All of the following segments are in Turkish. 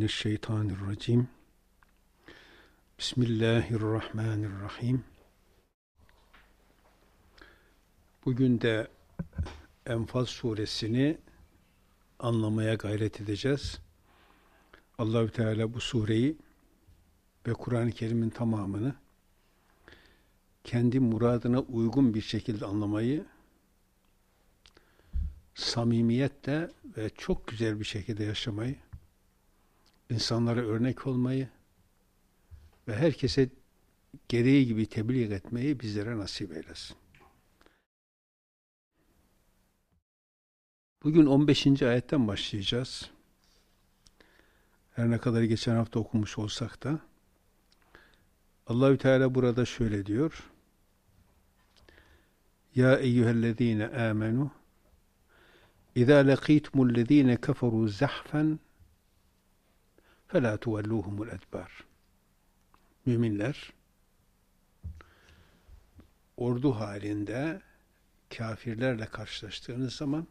Euzubillahimineşşeytanirracim. Bismillahirrahmanirrahim. Bugün de Enfal suresini anlamaya gayret edeceğiz. Allahü Teala bu sureyi ve Kur'an-ı Kerim'in tamamını kendi muradına uygun bir şekilde anlamayı, samimiyetle ve çok güzel bir şekilde yaşamayı, insanlara örnek olmayı ve herkese gereği gibi tebliğ etmeyi bizlere nasip eylesin. Bugün 15. ayetten başlayacağız. Her ne kadar geçen hafta okumuş olsak da Allahü Teala burada şöyle diyor: Ya eyyühellezine amenu İzâ lekîtumullezîne keferû zahfen فَلَا تُوَلُّوهُمُ الْاَدْبَارِ. Müminler, ordu halinde kafirlerle karşılaştığınız zaman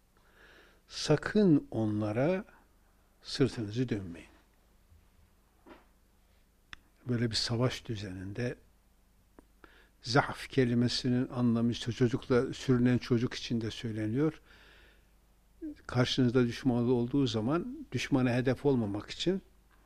sakın onlara sırtınızı dönmeyin. Böyle bir savaş düzeninde zahf kelimesinin anlamı işte çocukla sürünen çocuk için de söyleniyor. Karşınızda düşman olduğu zaman düşmana hedef olmamak için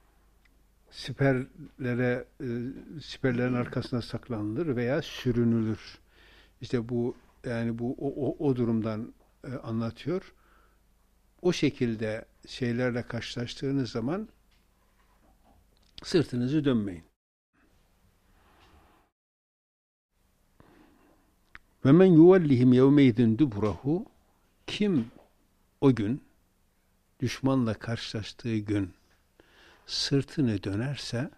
siperlerin arkasına saklanılır veya sürünülür. İşte bu yani bu o durumdan anlatıyor. O şekilde şeylerle karşılaştığınız zaman sırtınızı dönmeyin. Ve men yuvellihim yevmeydin duburahu, kim o gün düşmanla karşılaştığı gün sırtını dönerse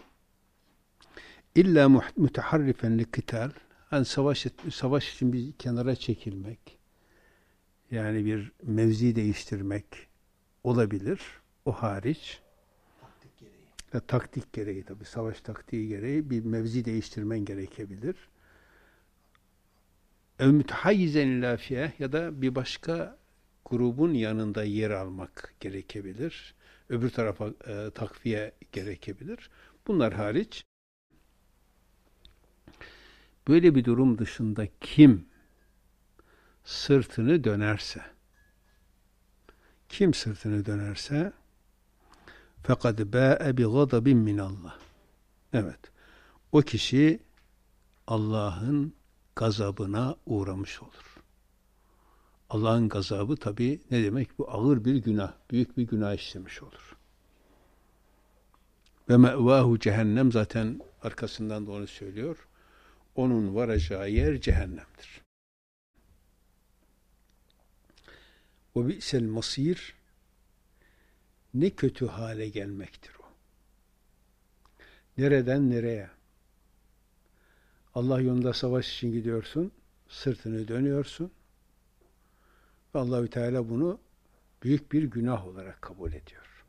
illa müteharrifen likital, hani savaş için bir kenara çekilmek, yani bir mevzi değiştirmek olabilir. O hariç taktik gereği tabii, savaş taktiği gereği bir mevzi değiştirmen gerekebilir. Ev mütehayyizen ila fiyeh, ya da bir başka grubun yanında yer almak gerekebilir. Öbür tarafa takviye gerekebilir. Bunlar hariç böyle bir durum dışında kim sırtını dönerse فَقَدْ بَاءَ بِغَضَبٍ مِّنَ اللّٰهِ. Evet, o kişi Allah'ın gazabına uğramış olur. Allah'ın gazabı tabii ne demek? Bu ağır bir günah, büyük bir günah işlemiş olur. Ve me'vahu cehennem, zaten arkasından da onu söylüyor. Onun varacağı yer cehennemdir. Ve bi'sel masir, ne kötü hale gelmektir o. Nereden nereye? Allah yolunda savaş için gidiyorsun, sırtını dönüyorsun. Ve Allahü Teala bunu büyük bir günah olarak kabul ediyor.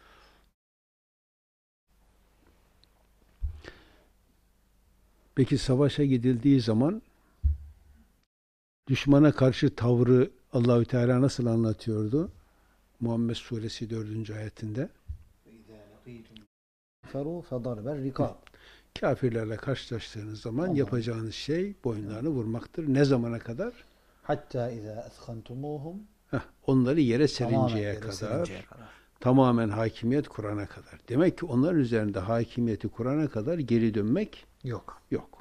Peki savaşa gidildiği zaman düşmana karşı tavrı Allahü Teala nasıl anlatıyordu? Muhammed Suresi 4. ayetinde. Kafirlerle karşılaştığınız zaman yapacağınız şey boyunlarını vurmaktır. Ne zamana kadar? Hatta izâ ethkantumuhum, onları yere serinceye kadar, tamamen hakimiyet kurana kadar. Demek ki onların üzerinde hakimiyeti kurana kadar geri dönmek yok.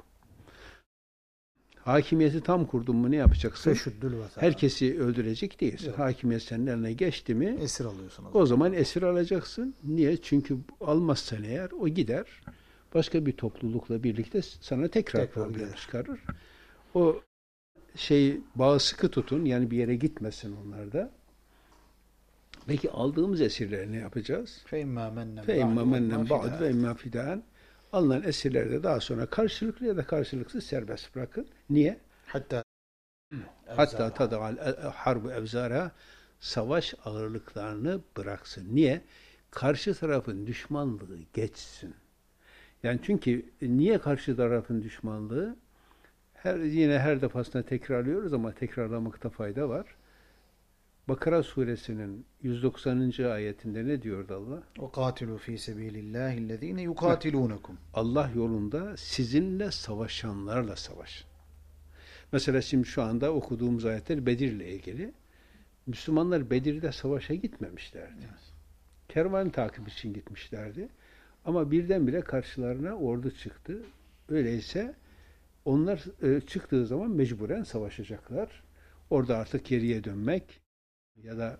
Hakimiyeti tam kurdun mu ne yapacaksın? Herkesi öldürecek değilsin. Yok. Hakimiyet senin eline geçti mi? Esir alıyorsun. O zaman esir alacaksın. Niye? Çünkü almazsan eğer o gider. Başka bir toplulukla birlikte sana tekrar problem çıkarır. O bağı sıkı tutun. Yani bir yere gitmesin onlar da. Peki aldığımız esirleri ne yapacağız? فَاِمَّا مَنَّنْ بَعْدُ وَاِمَّا فِدَانٍ. Alınan esirleri de daha sonra karşılıklı ya da karşılıksız serbest bırakın. Niye? Hatta tada'al harbu evzara, savaş ağırlıklarını bıraksın. Niye? Karşı tarafın düşmanlığı geçsin. Yani çünkü niye karşı tarafın düşmanlığı? Yine her defasında tekrarlıyoruz ama tekrarlamakta fayda var. Bakara suresinin 190. ayetinde ne diyordu Allah? وَقَاتِلُوا ف۪ي سَب۪يلِ اللّٰهِ الَّذ۪ينَ يُقَاتِلُونَكُمْ. Allah yolunda sizinle savaşanlarla savaşın. Mesela şimdi şu anda okuduğumuz ayetler Bedir'le ilgili. Müslümanlar Bedir'de savaşa gitmemişlerdi. Evet. Kervan takip için gitmişlerdi. Ama birdenbire karşılarına ordu çıktı. Öyleyse onlar çıktığı zaman mecburen savaşacaklar. Orada artık geriye dönmek ya da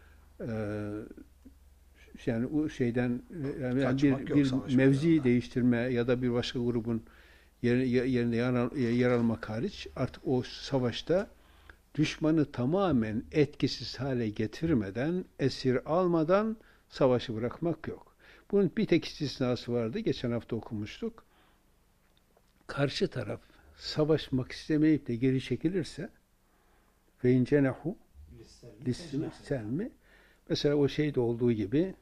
yani o şeyden yani bir mevzi değiştirme ya da bir başka grubun yerine yer almak hariç artık o savaşta düşmanı tamamen etkisiz hale getirmeden, esir almadan savaşı bırakmak yok. Bunun bir tek istisnası vardı. Geçen hafta okumuştuk. Karşı taraf savaşmak istemeyip de geri çekilirse ve incenehu lisselmi mesela o şeyde olduğu gibi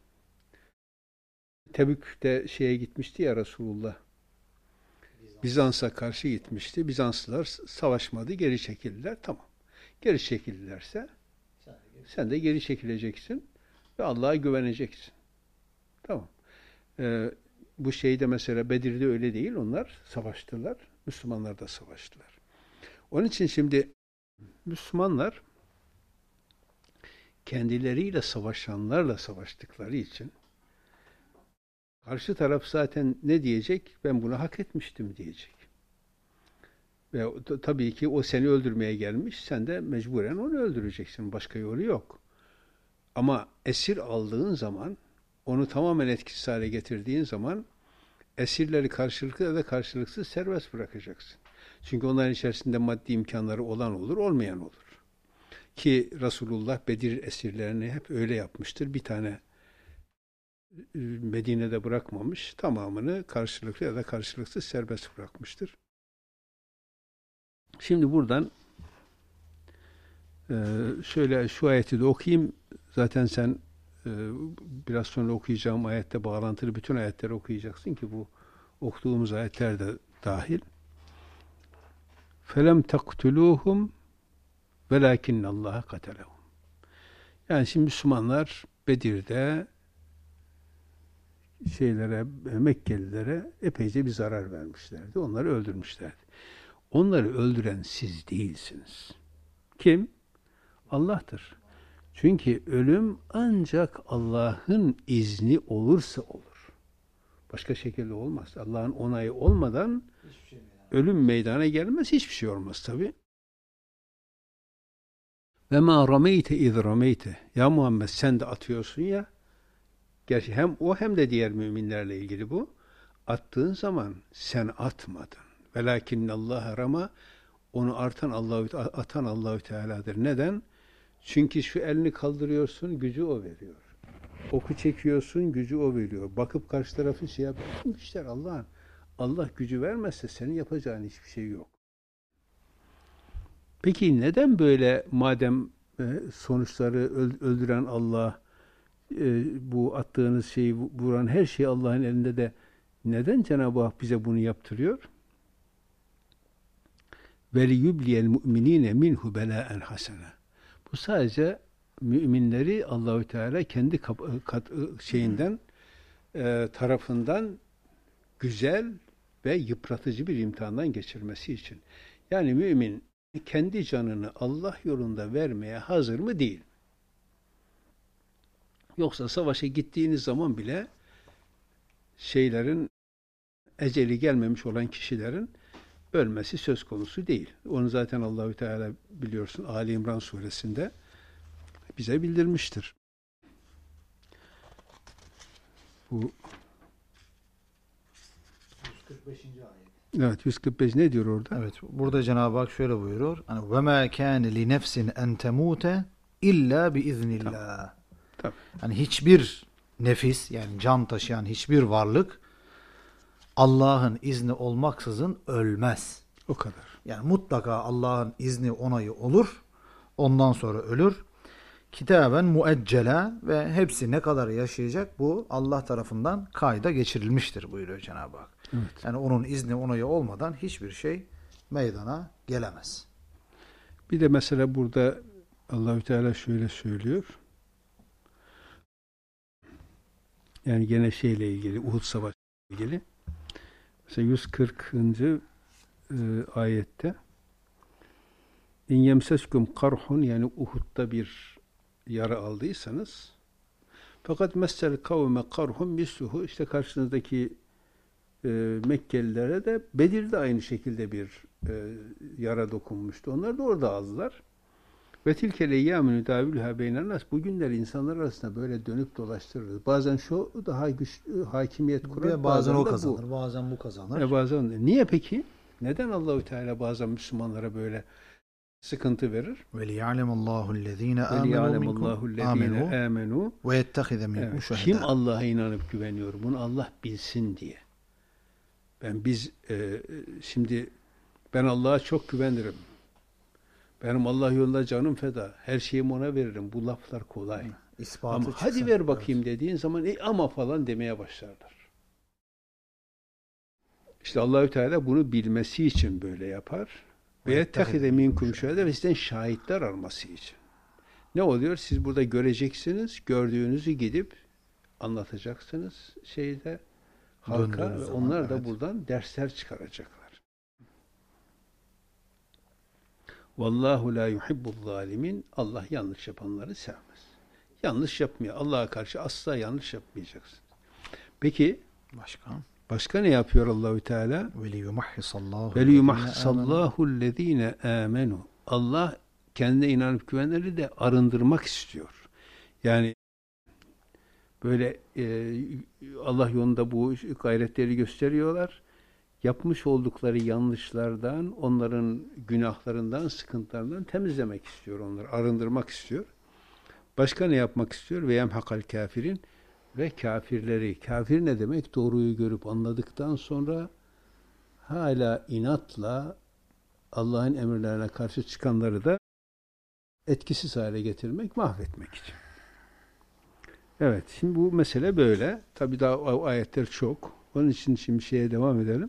Tebük'te şeye gitmişti ya Resulullah. Bizans'a karşı gitmişti. Bizanslılar savaşmadı, geri çekildiler. Tamam. Geri çekildilerse sen de geri çekileceksin ve Allah'a güveneceksin. Tamam. Bu şeyde mesela Bedir'de öyle değil. Onlar savaştılar. Müslümanlar da savaştılar. Onun için şimdi Müslümanlar kendileriyle savaşanlarla savaştıkları için karşı taraf zaten ne diyecek? Ben bunu hak etmiştim diyecek. Ve tabii ki o seni öldürmeye gelmiş. Sen de mecburen onu öldüreceksin. Başka yolu yok. Ama esir aldığın zaman, onu tamamen etkisiz hale getirdiğin zaman esirleri karşılıklı ya da karşılıksız serbest bırakacaksın. Çünkü onların içerisinde maddi imkanları olan olur, olmayan olur. Ki Resulullah Bedir esirlerini hep öyle yapmıştır. Bir tane Medine'de bırakmamış, tamamını karşılıklı ya da karşılıksız serbest bırakmıştır. Şimdi buradan şöyle şu ayeti de okuyayım. Zaten sen biraz sonra okuyacağım ayette bağlantılı bütün ayetleri okuyacaksın ki bu okuduğumuz ayetler de dahil. Felem taktuluhum velakinnallaha katalehum. Yani şimdi Müslümanlar Bedir'de Mekkelilere epeyce bir zarar vermişlerdi. Onları öldürmüşlerdi. Onları öldüren siz değilsiniz. Kim? Allah'tır. Çünkü ölüm ancak Allah'ın izni olursa olur. Başka şekilde olmaz. Allah'ın onayı olmadan ölüm meydana gelmez. Hiçbir şey olmaz tabi. Ve ma rameyte iz rameyte. Ya Muhammed sen de atıyorsun ya. Gerçi hem o hem de diğer müminlerle ilgili bu. Attığın zaman sen atmadın. Velakinnallaha rama, onu atan Allahü Teala'dır. Neden? Çünkü şu elini kaldırıyorsun, gücü o veriyor. Oku çekiyorsun, gücü o veriyor. Bakıp karşı tarafı şey yapıyorsun. İşte Allah'ın. Allah gücü vermezse senin yapacağın hiçbir şey yok. Peki neden böyle madem sonuçları öldüren Allah, bu attığınız şeyi vuran her şey Allah'ın elinde de neden Cenab-ı Hak bize bunu yaptırıyor? وَلِيُبْلِيَ الْمُؤْمِنِينَ مِنْهُ بَلَاءً حَسَنًا. Bu sadece müminleri Allahü Teala kendi tarafından güzel ve yıpratıcı bir imtihandan geçirmesi için. Yani mümin kendi canını Allah yolunda vermeye hazır mı değil? Yoksa savaşa gittiğiniz zaman bile eceli gelmemiş olan kişilerin ölmesi söz konusu değil. Onu zaten Allahü Teala biliyorsun Ali İmran suresinde bize bildirmiştir. Bu 145. ayet. Evet, 145 ne diyor orada? Evet, burada Cenab-ı Hak şöyle buyuruyor. Hani ve ma kana li nefsin en temute illa bi iznillah. Tabii. Yani hiçbir nefis, yani can taşıyan hiçbir varlık Allah'ın izni olmaksızın ölmez. O kadar. Yani mutlaka Allah'ın izni onayı olur. Ondan sonra ölür. Kitaben mueccela ve hepsi ne kadar yaşayacak bu Allah tarafından kayda geçirilmiştir buyuruyor Cenab-ı Hak. Evet. Yani onun izni onayı olmadan hiçbir şey meydana gelemez. Bir de mesela burada Allahü Teala şöyle söylüyor. Yani gene şeyle ilgili, Uhud Savaşı ile ilgili. Mesela 140. Ayette İn yemseskum karhun, yani Uhud'da bir yara aldıysanız, fakat messel kavme karhun misluhu, işte karşınızdaki Mekkelilere de Bedir'de aynı şekilde bir yara dokunmuştu. Onlar da orada aldılar. Ve tilkele eyyâmü nüdâvülhâ beynenas, bugünler insanlar arasında böyle dönüp dolaştırırız. Bazen şu daha güçlü hakimiyet kurar, bazen o da kazanır, bu. bazen bu kazanır. Bazen. Niye peki? Neden Allahü Teala bazen Müslümanlara böyle sıkıntı verir? Ve liya'lemullahu ellezîne âmenû ve yettehize minkum şuhedâ. Kim Allah'a inanıp güveniyor? Bunu Allah bilsin diye. Şimdi ben Allah'a çok güvenirim. Benim Allah yolunda canım feda. Her şeyimi ona veririm. Bu laflar kolay. İspatı ama çıksın. Hadi ver bakayım dediğin zaman ama falan demeye başlarlar. İşte Allahü Teala bunu bilmesi için böyle yapar. Ve yettehize minkum şuhedâ, ve sizden şahitler alması için. Ne oluyor? Siz burada göreceksiniz. Gördüğünüzü gidip anlatacaksınız halka. Ve onlar da buradan dersler çıkaracaklar. Vallahu la yuhibbul zalimin. Allah yanlış yapanları sevmez. Yanlış yapmıyor. Allah'a karşı asla yanlış yapmayacaksın. Peki başka ne yapıyor Allahü Teala? Ve liyumahhisallahu ellezîne âmenû. Allah kendine inanıp güvenleri de arındırmak istiyor. Yani böyle Allah yolunda bu gayretleri gösteriyorlar. Yapmış oldukları yanlışlardan, onların günahlarından, sıkıntılarından temizlemek istiyor onları, arındırmak istiyor. Başka ne yapmak istiyor? Ve yemhakal kafirin, ve kafirleri. Kafir ne demek? Doğruyu görüp anladıktan sonra hala inatla Allah'ın emirlerine karşı çıkanları da etkisiz hale getirmek, mahvetmek için. Evet, şimdi bu mesele böyle. Tabii daha ayetler çok. Onun için şimdi şeye devam edelim.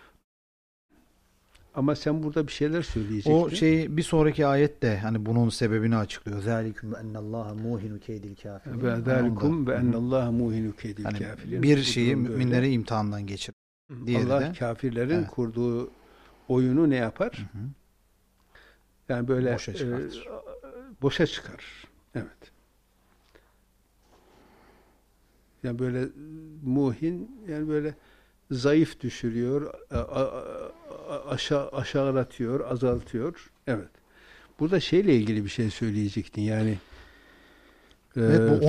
Ama sen burada bir şeyler söyleyecektin. O bir sonraki ayette hani bunun sebebini açıklıyor. Zalikum ennallaha muhinu keydil kafirin. Ve zalikum ve ennallaha muhinu keydil kafirin. Bir şeyi müminleri imtihandan geçirir. Allah kafirlerin kurduğu oyunu ne yapar? Hı hı. Yani böyle boşa çıkarır. Evet. Yani böyle muhin, yani böyle zayıf düşürüyor, aşağılatıyor, azaltıyor. Evet. Burada şeyle ilgili bir şey söyleyecektin. Yani evet, bu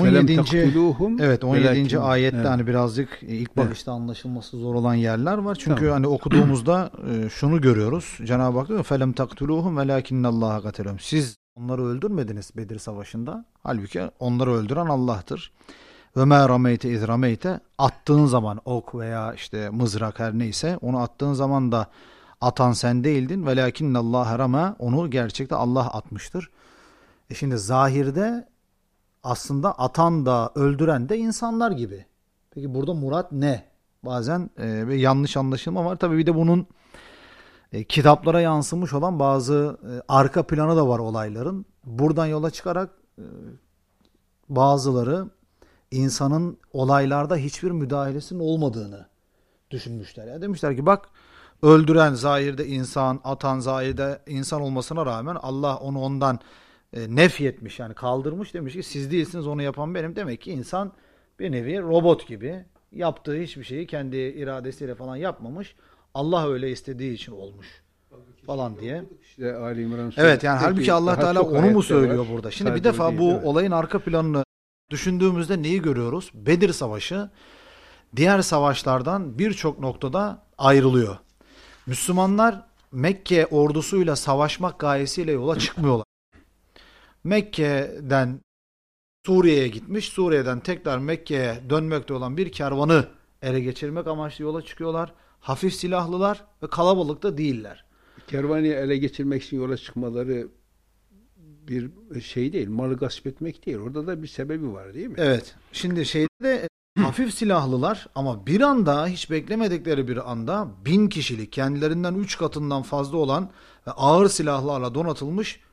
17. Ayette hani birazcık ilk bakışta anlaşılması zor olan yerler var. Çünkü hani okuduğumuzda şunu görüyoruz. Cenab-ı Hak diyor: "Felem taktuluhum velakinnallaha katalahum." Siz onları öldürmediniz Bedir Savaşı'nda. Halbuki onları öldüren Allah'tır. Ve mâ rameyte iz rameyte, attığın zaman ok veya işte mızrak her neyse onu attığın zaman da atan sen değildin. Velakinnallâhe ramâ, onu gerçekte Allah atmıştır. Şimdi zahirde aslında atan da öldüren de insanlar gibi. Peki burada murat ne? Bazen yanlış anlaşılma var. Tabii bir de bunun kitaplara yansımış olan bazı arka planı da var olayların. Buradan yola çıkarak bazıları insanın olaylarda hiçbir müdahalesinin olmadığını düşünmüşler. Yani demişler ki bak, öldüren zahirde insan, atan zahirde insan olmasına rağmen Allah onu ondan nefyetmiş, yani kaldırmış, demiş ki siz değilsiniz, onu yapan benim. Demek ki insan bir nevi robot gibi, yaptığı hiçbir şeyi kendi iradesiyle falan yapmamış. Allah öyle istediği için olmuş falan diye. İşte Ali İmran evet, yani halbuki Allah Teala onu mu söylüyor burada? Şimdi bir defa bu olayın arka planını düşündüğümüzde neyi görüyoruz? Bedir Savaşı diğer savaşlardan birçok noktada ayrılıyor. Müslümanlar Mekke ordusuyla savaşmak gayesiyle yola çıkmıyorlar. Mekke'den Suriye'ye gitmiş, Suriye'den tekrar Mekke'ye dönmekte olan bir kervanı ele geçirmek amaçlı yola çıkıyorlar. Hafif silahlılar ve kalabalık da değiller. Kervanı ele geçirmek için yola çıkmaları bir şey değil, malı gasp etmek değil. Orada da bir sebebi var, değil mi? Evet. Şimdi de hafif silahlılar ama bir anda, hiç beklemedikleri bir anda 1000 kişilik, kendilerinden 3 katından fazla olan ve ağır silahlarla donatılmış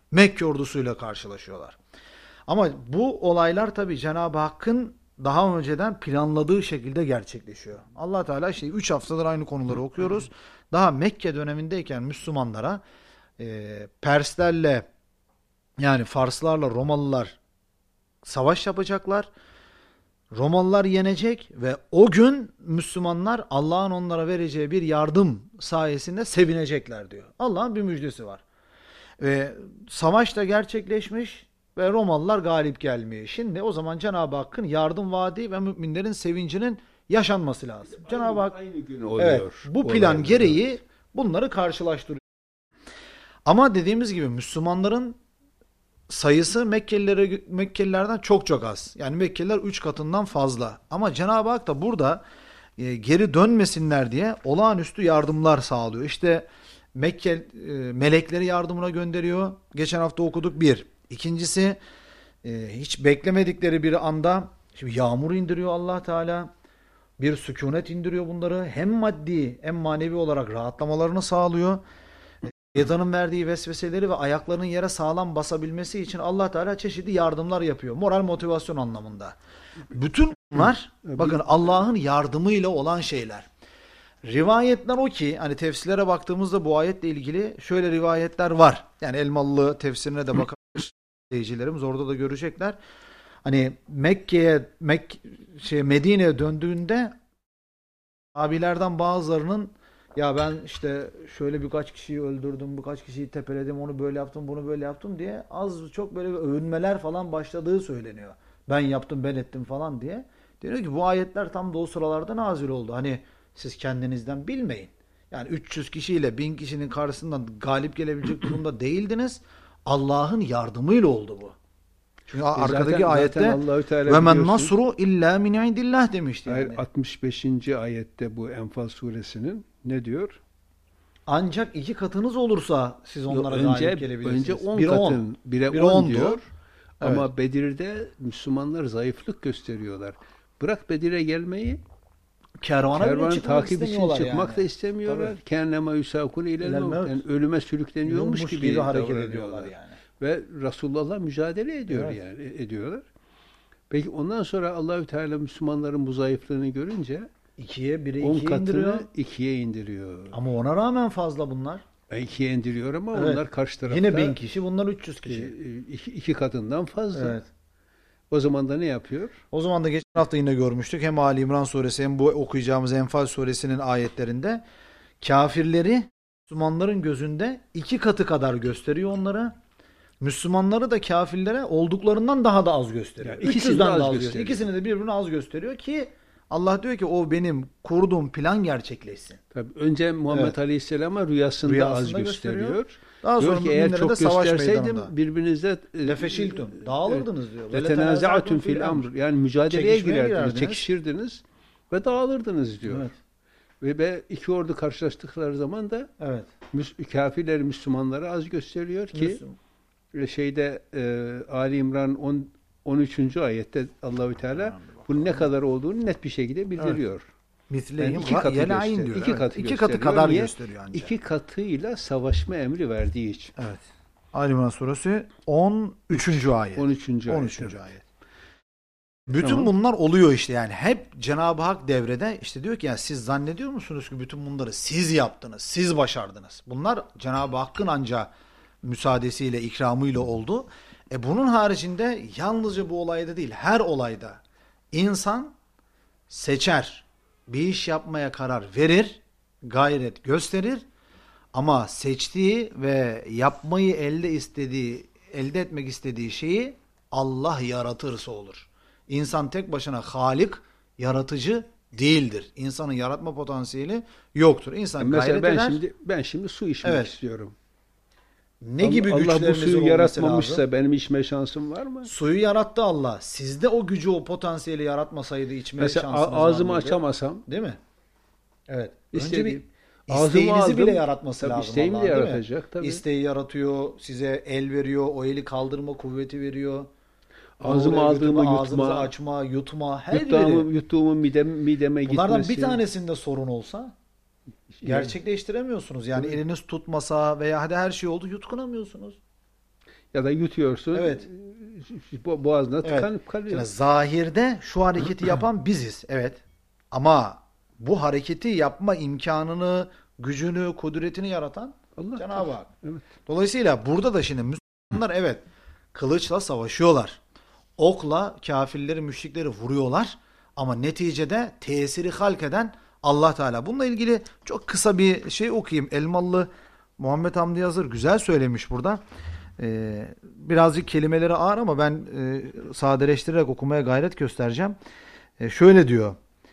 Mekke ordusuyla karşılaşıyorlar. Ama bu olaylar tabii Cenab-ı Hakk'ın daha önceden planladığı şekilde gerçekleşiyor. Allah Teala işte 3 haftadır aynı konuları okuyoruz. Daha Mekke dönemindeyken Müslümanlara Perslerle, yani Farslarla Romalılar savaş yapacaklar. Romalılar yenecek ve o gün Müslümanlar Allah'ın onlara vereceği bir yardım sayesinde sevinecekler diyor. Allah'ın bir müjdesi var. Ve savaş da gerçekleşmiş ve Romalılar galip gelmiyor. Şimdi o zaman Cenab-ı Hakk'ın yardım vaadi ve müminlerin sevincinin yaşanması lazım. Cenab-ı Hak aynı gün oluyor. evet, bu plan gereği bunları karşılaştırıyor. Ama dediğimiz gibi Müslümanların sayısı Mekkelilerden çok çok az. Yani Mekkeliler 3 katından fazla. Ama Cenab-ı Hak da burada geri dönmesinler diye olağanüstü yardımlar sağlıyor. İşte melekleri yardımına gönderiyor. Geçen hafta okuduk bir. İkincisi hiç beklemedikleri bir anda şimdi yağmur indiriyor Allah Teala. Bir sükunet indiriyor bunları. Hem maddi hem manevi olarak rahatlamalarını sağlıyor. Şeytanın verdiği vesveseleri ve ayaklarının yere sağlam basabilmesi için Allah Teala çeşitli yardımlar yapıyor. Moral motivasyon anlamında. Bütün bunlar bakın Allah'ın yardımıyla olan şeyler. Rivayetler o ki hani tefsirlere baktığımızda bu ayetle ilgili şöyle rivayetler var. Yani Elmalı tefsirine de bakabilir izleyicilerimiz orada da görecekler. Hani Medine'ye döndüğünde abilerden bazılarının ya ben işte şöyle birkaç kişiyi öldürdüm, birkaç kişiyi tepeledim, onu böyle yaptım, bunu böyle yaptım diye az çok böyle övünmeler falan başladığı söyleniyor. Ben yaptım, ben ettim falan diye. Diyor ki bu ayetler tam da o sıralarda nazil oldu. Hani siz kendinizden bilmeyin. Yani 300 kişiyle 1000 kişinin karşısından galip gelebilecek durumda değildiniz. Allah'ın yardımıyla oldu bu. Çünkü arkadaki ayette ve men nasru illa min indillah demişti. Yani. Yani. 65. ayette bu Enfal suresinin ne diyor? Ancak 2 katınız olursa siz onlara galip gelebilirsiniz. Önce 10 katın, 1'e 10 diyor. Evet. Ama Bedir'de Müslümanlar zayıflık gösteriyor. Bırak Bedir'e gelmeyi, kervanı takip için çıkmak yani. Da istemiyorlar. Kennema yusakun ilel mevt. Yani ölüme sürükleniyormuş gibi hareket ediyorlar yani. Ve Resulullah'la mücadele ediyor evet. Yani ediyorlar. Peki ondan sonra Allahü Teala Müslümanların bu zayıflığını görünce 10 katını 2'ye indiriyor. Ama ona rağmen fazla bunlar. 2'ye indiriyor ama evet. Onlar karşı tarafta. Yine 1000 kişi, bunlar 300 kişi. 2 katından fazla. Evet. O zaman da ne yapıyor? O zaman da geçen hafta yine görmüştük. Hem Ali İmran suresi hem bu okuyacağımız Enfal suresinin ayetlerinde kafirleri Müslümanların gözünde 2 katı kadar gösteriyor onlara. Müslümanları da kafirlere olduklarından daha da az gösteriyor. Yani ikisini de az gösteriyor. İkisini de birbirine az gösteriyor ki Allah diyor ki o benim kurduğum plan gerçekleşsin. Tabii önce Muhammed evet. Aleyhisselam'a rüyasında az gösteriyor. Daha sonra ki eğer çok gösterseydim birbirinizle lefeşiltum dağılırdınız diyor. Letenaza'atun fil amr. Yani mücadeleye girerdiniz, çekişirdiniz ve dağılırdınız diyor. Evet. Ve 2 ordu karşılaştıkları zaman da evet. Kafirler Müslümanları az gösteriyor ki Ali İmran 13. ayette Allahü Teala bunun ne kadar olduğunu net bir şekilde bildiriyor. Misleyim yani 2 katı gösteriyor. Diyor. 2 katı kadar gösteriyor ancak. 2 katıyla savaşma emri verdiği için. Evet. Ali İmran suresi 13. ayet. 13. ayet. Bütün tamam. Bunlar oluyor işte yani hep Cenab-ı Hak devrede işte diyor ki ya siz zannediyor musunuz ki bütün bunları siz yaptınız, siz başardınız. Bunlar Cenab-ı Hakk'ın ancak müsaadesiyle, ikramıyla oldu. Bunun haricinde yalnızca bu olayda değil, her olayda insan seçer, bir iş yapmaya karar verir, gayret gösterir ama seçtiği ve yapmayı elde etmek istediği şeyi Allah yaratırsa olur. İnsan tek başına halik, yaratıcı değildir. İnsanın yaratma potansiyeli yoktur. İnsan gayret eder. Ben şimdi su içmek istiyorum. Ne gibi güçleriniz olması lazım? Allah bu suyu yaratmamışsa benim içme şansım var mı? Suyu yarattı Allah. Sizde o gücü, o potansiyeli yaratmasaydı içme şansınız var mıydı? Mesela ağzımı açamasam. Değil mi? Evet. Önce bir isteğinizi bile yaratması lazım. İsteğimi de yaratacak tabii. İsteği yaratıyor, size el veriyor, o eli kaldırma kuvveti veriyor. Ağzımı aldığımı yutma. Ağzınızı açma, yutma. Yuttuğumu mideme gitmesi. Bunlardan bir tanesinde sorun olsa gerçekleştiremiyorsunuz. Yani eliniz tutmasa veya hadi her şey oldu yutkunamıyorsunuz. ya da yutuyorsun. Evet. Boğazına tıkanıp kalıyor. Yani zahirde şu hareketi yapan biziz. Evet. Ama bu hareketi yapma imkanını, gücünü, kudretini yaratan Allah Cenab-ı Hak. Evet. Dolayısıyla burada da şimdi Müslümanlar evet kılıçla savaşıyorlar. Okla kafirleri, müşrikleri vuruyorlar. Ama neticede tesiri halk eden Allah Teala. Bununla ilgili çok kısa bir şey okuyayım. Elmalı Muhammed Hamdi Yazır güzel söylemiş burada. Birazcık kelimeleri ağır ama ben sadeleştirerek okumaya gayret göstereceğim. Şöyle diyor.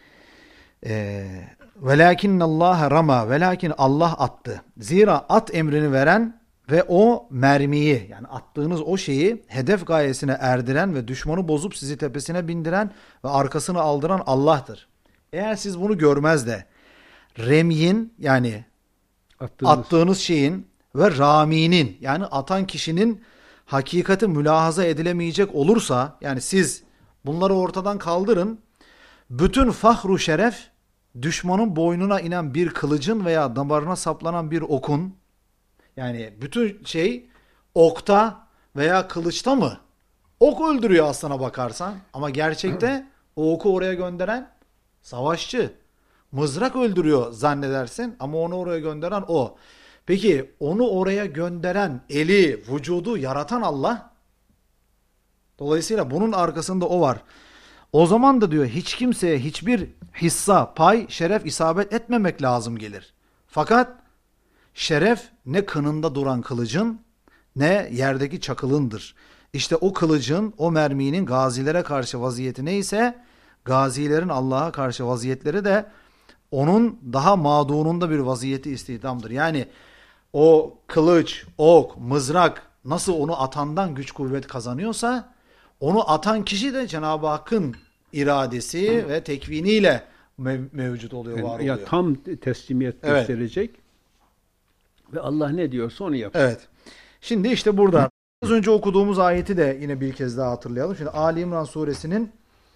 Velakinnallaha rama, velakin Allah attı. Zira at emrini veren ve o mermiyi, yani attığınız o şeyi hedef gayesine erdiren ve düşmanı bozup sizi tepesine bindiren ve arkasını aldıran Allah'tır. Eğer siz bunu görmez de remyin, yani attığınız şeyin ve raminin, yani atan kişinin hakikati mülahaza edilemeyecek olursa, yani siz bunları ortadan kaldırın, bütün fahru şeref düşmanın boynuna inen bir kılıcın veya damarına saplanan bir okun, yani bütün şey okta veya kılıçta mı? Ok öldürüyor aslına bakarsan, ama gerçekte o oku oraya gönderen savaşçı. Mızrak öldürüyor zannedersin ama onu oraya gönderen o. Peki onu oraya gönderen, eli, vücudu yaratan Allah. Dolayısıyla bunun arkasında o var. O zaman da diyor hiç kimseye hiçbir hissa, pay, şeref isabet etmemek lazım gelir. Fakat şeref ne kınında duran kılıcın ne yerdeki çakılındır. İşte o kılıcın, o merminin gazilere karşı vaziyeti neyse, gazilerin Allah'a karşı vaziyetleri de onun daha mağdununda bir vaziyeti istihdamdır. Yani o kılıç, ok, mızrak nasıl onu atandan güç kuvvet kazanıyorsa, onu atan kişi de Cenab-ı Hakk'ın iradesi ve tekviniyle mevcut oluyor, var oluyor. Ya tam teslimiyet gösterecek ve Allah ne diyorsa onu yapacak. Evet. Şimdi işte burada az önce okuduğumuz ayeti de yine bir kez daha hatırlayalım. Şimdi Ali İmran suresinin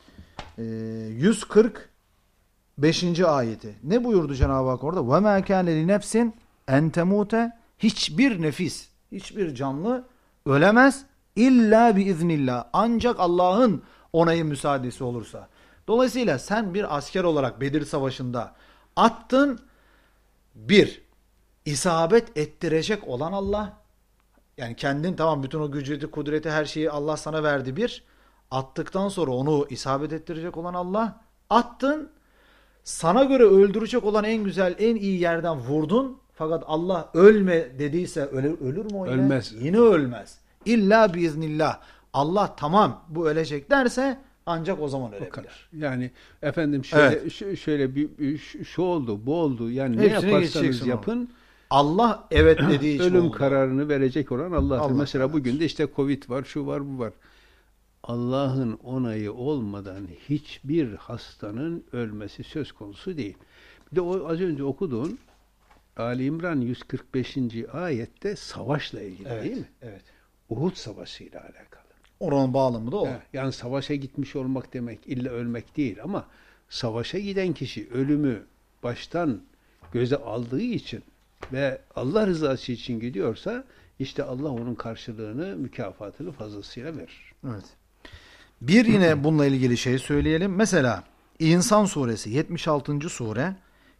145. ayeti. Ne buyurdu Cenab-ı Hak orada? وَمَا كَانَ لِنَفْسٍ اَنْ تَمُوتَ Hiçbir nefis, hiçbir canlı ölemez illa biiznillah. Ancak Allah'ın onayı müsaadesi olursa. Dolayısıyla sen bir asker olarak Bedir Savaşı'nda attın, bir, isabet ettirecek olan Allah. Yani kendin tamam, bütün o gücü, kudreti, her şeyi Allah sana verdi bir. Attıktan sonra onu isabet ettirecek olan Allah. Attın, sana göre öldürecek olan en güzel, en iyi yerden vurdun. Fakat Allah ölme dediyse ölür mü o yine? Ölmez. Yine ölmez. İlla biiznillah. Allah tamam bu ölecek derse ancak o zaman ölebilir. Yani efendim şöyle bir şu oldu, bu oldu. Yani hepsine ne yaparsanız yapın. Onu. Allah evet dediği için ölüm oldu. Kararını verecek olan Allah'tır. Allah mesela kararıdır. bugün de işte Covid var, şu var, bu var. Allah'ın onayı olmadan hiçbir hastanın ölmesi söz konusu değil. Bir de o az önce okuduğun Ali İmran 145. ayette savaşla ilgili değil mi? Evet. Uhud Savaşı ile alakalı. Oranın bağlamı da o. Yani savaşa gitmiş olmak demek illa ölmek değil ama savaşa giden kişi ölümü baştan göze aldığı için ve Allah rızası için gidiyorsa işte Allah onun karşılığını, mükafatını fazlasıyla verir. Evet. Bir yine bununla ilgili şey söyleyelim. Mesela İnsan suresi 76. sure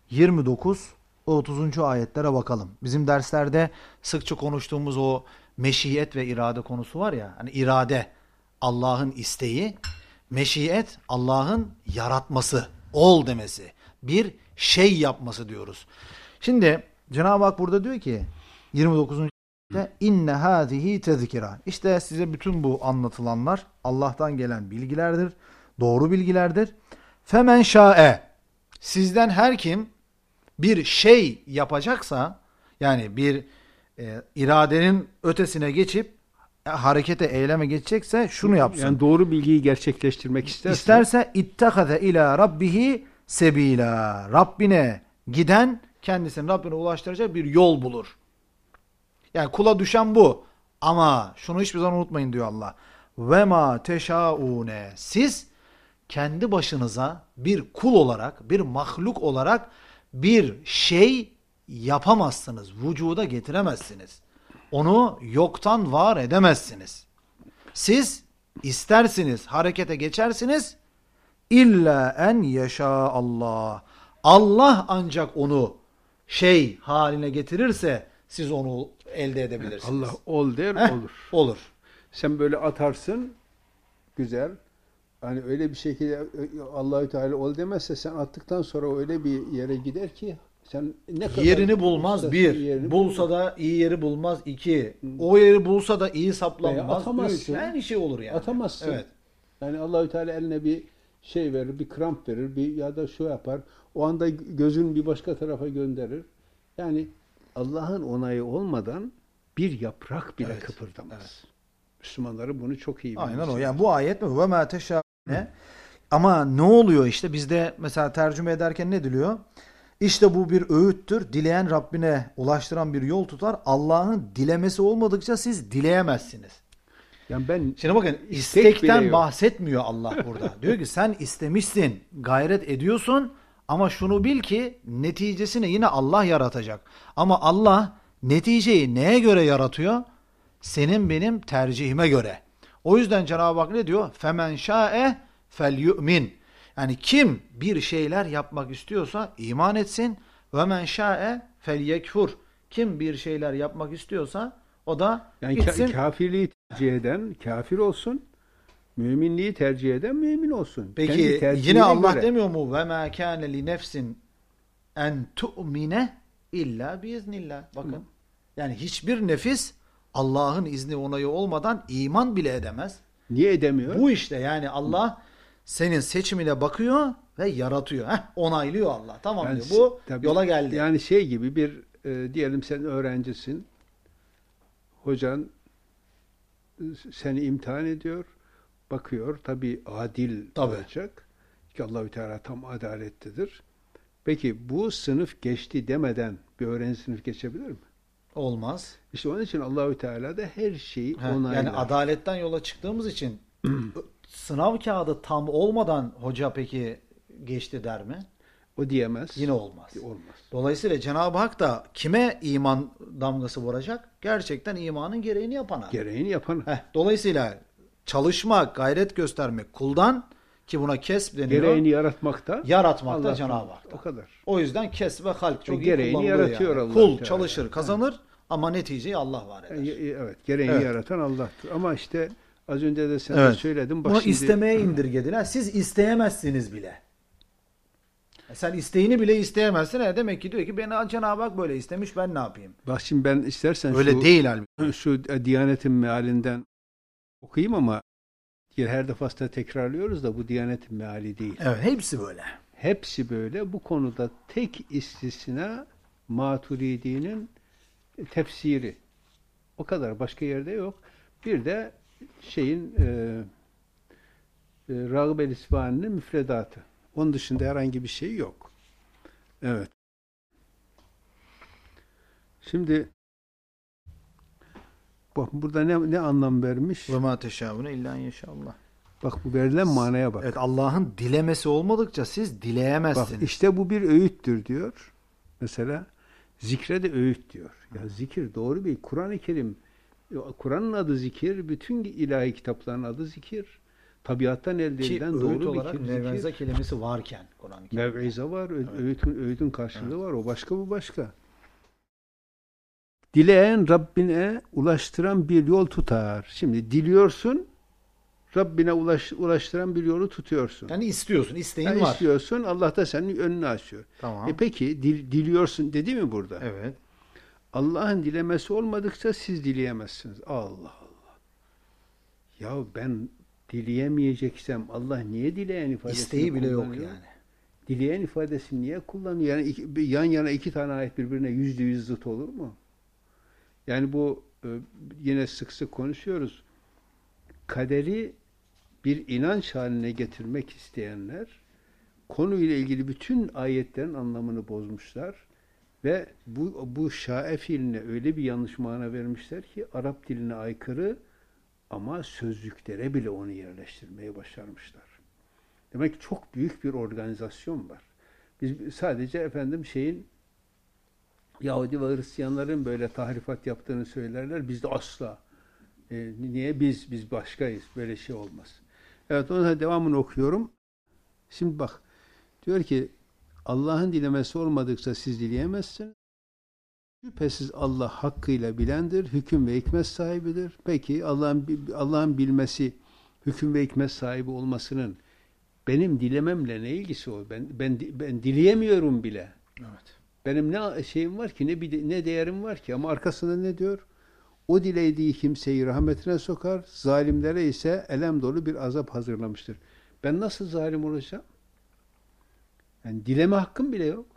29-30. ayetlere bakalım. Bizim derslerde sıkça konuştuğumuz o meşiyet ve irade konusu var ya. Hani irade Allah'ın isteği, meşiyet Allah'ın yaratması, ol demesi, bir şey yapması diyoruz. Şimdi Cenab-ı Hak burada diyor ki 29. inne hâzihi tezkira. İşte size bütün bu anlatılanlar Allah'tan gelen bilgilerdir. Doğru bilgilerdir. Femen şa'e. Sizden her kim bir şey yapacaksa, yani bir iradenin ötesine geçip harekete, eyleme geçecekse şunu yapsın. Yani doğru bilgiyi gerçekleştirmek İsterse ittehade ila rabbihi sebila. Rabbine giden, kendisini Rabbine ulaştıracak bir yol bulur. Yani kula düşen bu. Ama şunu hiçbir zaman unutmayın diyor Allah. Ve ma teşaune. Siz kendi başınıza bir kul olarak, bir mahluk olarak bir şey yapamazsınız. Vücuda getiremezsiniz. Onu yoktan var edemezsiniz. Siz istersiniz, harekete geçersiniz. İlla en yeşâ Allah. Allah ancak onu şey haline getirirse siz onu elde edebilirsiniz. Allah ol der, olur. Olur. Sen böyle atarsın, güzel. Hani öyle bir şekilde Allahü Teala ol demezse sen attıktan sonra öyle bir yere gider ki sen ne kadar Yerini bulmaz bir. Bulsa da iyi yeri bulmaz iki. O yeri bulsa da iyi saplanmaz. Atamazsın. Her şey olur yani. Atamazsın. Evet. Yani Allahü Teala eline bir şey verir, bir kramp verir, bir ya da şu yapar. O anda gözün bir başka tarafa gönderir. Yani Allah'ın onayı olmadan bir yaprak bile kıpırdamaz. Evet. Müslümanları bunu çok iyi biliyor. Aynen o. Yani bu ayet mi? Ve ma teşâne. Ama ne oluyor işte bizde mesela tercüme ederken ne diliyor? İşte bu bir öğüttür. Dileyen Rabbine ulaştıran bir yol tutar. Allah'ın dilemesi olmadıkça siz dileyemezsiniz. Yani ben Şimdi bakın istekten bahsetmiyor Allah burada. Diyor ki sen istemişsin, gayret ediyorsun ama şunu bil ki neticesini yine Allah yaratacak. Ama Allah neticeyi neye göre yaratıyor? Senin benim tercihime göre. O yüzden Cenab-ı Hak ne diyor? Femen şa'e fel yu'min. Yani kim bir şeyler yapmak istiyorsa iman etsin. Ve men şa'e fel yekfur. Kim bir şeyler yapmak istiyorsa o da yani gitsin. kafirliği tercih eden kafir olsun. Müminliği tercih eden mümin olsun. Peki yine Allah göre demiyor mu? Ve ma kâne li nefsin en tu'mine illa biiznillah. Bakın. Yani hiçbir nefis Allah'ın izni onayı olmadan iman bile edemez. Niye edemiyor? Bu işte yani Allah senin seçimine bakıyor ve yaratıyor. Onaylıyor Allah. Tamam yani, diyor. Bu tabii, yola geldi. Yani şey gibi bir diyelim sen öğrencisin. Hocan seni imtihan ediyor. Bakıyor. Tabii adil olacak. Ki Allahü Teala tam adaletlidir. Peki bu sınıf geçti demeden bir öğrenci sınıf geçebilir mi? Olmaz. İşte onun için Allahü Teala da her şeyi onaylar. Yani adaletten yola çıktığımız için sınav kağıdı tam olmadan hoca peki geçti der mi? O diyemez. Yine olmaz. Olmaz. Dolayısıyla Cenab-ı Hak da kime iman damgası vuracak? Gerçekten imanın gereğini yapana. Gereğini yapana. Dolayısıyla çalışmak, gayret göstermek kuldan ki buna kesb deniyor. Gereğini yaratmakta Cenab-ı Hak'ta. O kadar. O yüzden kesb ve halk çok iyi gereğini yaratıyor yani. Allah. Kul çalışır, kazanır ama neticeyi Allah var eder. Evet, gereğini yaratan Allah'tır. Ama işte az önce de sen de söyledin. Bunu istemeye indirgediler. Siz isteyemezsiniz bile. Sen isteğini bile isteyemezsin. Demek ki diyor ki beni Cenab-ı Hak böyle istemiş, ben ne yapayım? Bak şimdi ben istersen öyle değil halbuki. Şu Diyanet'in mealinden okuyayım ama her defasında tekrarlıyoruz da bu Diyanet'in meali değil. Evet, hepsi böyle. Hepsi böyle. Bu konuda tek istisna Maturidi'nin tefsiri. O kadar. Başka yerde yok. Bir de Ragıb el-İsfahani'nin müfredatı. Onun dışında herhangi bir şey yok. Evet. Şimdi bak burada ne anlam vermiş? Ve ma teşâvune illâ inşallah. Bak bu verilen manaya bak. Evet, Allah'ın dilemesi olmadıkça siz dileyemezsiniz. Bak işte bu bir öğüttür diyor. Mesela zikre de öğüt diyor. Ya zikir doğru bir Kur'an-ı Kerim. Kur'an'ın adı zikir, bütün ilahi kitapların adı zikir. Tabiattan elde edilen doğru bir olarak mev'ize kelimesi varken Kur'an-ı Kerim'de. Mev'ize var, öğütün karşılığı var. O başka, bu başka. Dileyen Rabbine ulaştıran bir yol tutar. Şimdi diliyorsun, Rabbine ulaştıran bir yolu tutuyorsun. Yani istiyorsun, isteğin var. İstiyorsun, Allah da senin önünü açıyor. Tamam. Peki diliyorsun dedi mi burada? Evet. Allah'ın dilemesi olmadıkça siz dileyemezsiniz. Allah Allah. Ya ben dileyemeyeceksem Allah niye dileyen ifadesini İsteği bile yok kullanıyor? yani. Dileyen ifadesini niye kullanıyor? Yani yan yana iki tane ayet birbirine %100 zıt olur mu? Yani bu yine sık sık konuşuyoruz. Kaderi bir inanç haline getirmek isteyenler konuyla ilgili bütün ayetlerin anlamını bozmuşlar ve bu şae fiiline öyle bir yanlış mana vermişler ki Arap diline aykırı ama sözlüklere bile onu yerleştirmeye başarmışlar. Demek ki çok büyük bir organizasyon var. Biz sadece Yahudi ve Hristiyanların böyle tahrifat yaptığını söylerler. Biz de asla. Niye? Biz başkayız. Böyle şey olmaz. Evet, onun devamını okuyorum. Şimdi bak, diyor ki Allah'ın dilemesi olmadıkça siz dileyemezsiniz. Şüphesiz Allah hakkıyla bilendir, hüküm ve hikmet sahibidir. Peki Allah'ın bilmesi, hüküm ve hikmet sahibi olmasının benim dilememle ne ilgisi var? Ben dileyemiyorum bile. Evet. Benim ne şeyim var ki, ne değerim var ki? Ama arkasında ne diyor? O dilediği kimseyi rahmetine sokar, zalimlere ise elem dolu bir azap hazırlamıştır. Ben nasıl zalim olacağım? Yani dileme hakkım bile yok.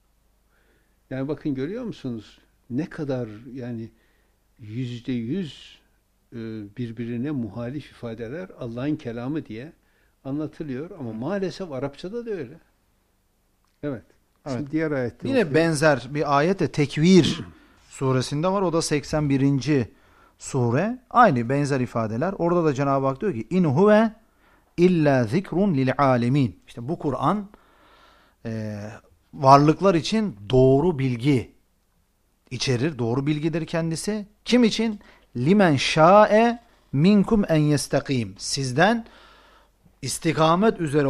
Yani bakın, görüyor musunuz? Ne kadar yani %100 birbirine muhalif ifadeler Allah'ın kelamı diye anlatılıyor. Ama maalesef Arapçada da öyle. Evet. Evet. Şimdi diğer ayette Yine benzer bir ayet de Tekvir suresinde var. O da 81. sure. Aynı benzer ifadeler. Orada da Cenab-ı Hak diyor ki: İn huve illa zikrun lil alemin. İşte bu Kur'an varlıklar için doğru bilgi içerir. Doğru bilgidir kendisi. Kim için? Limen şa'e minkum en yestakim. Sizden istikamet üzere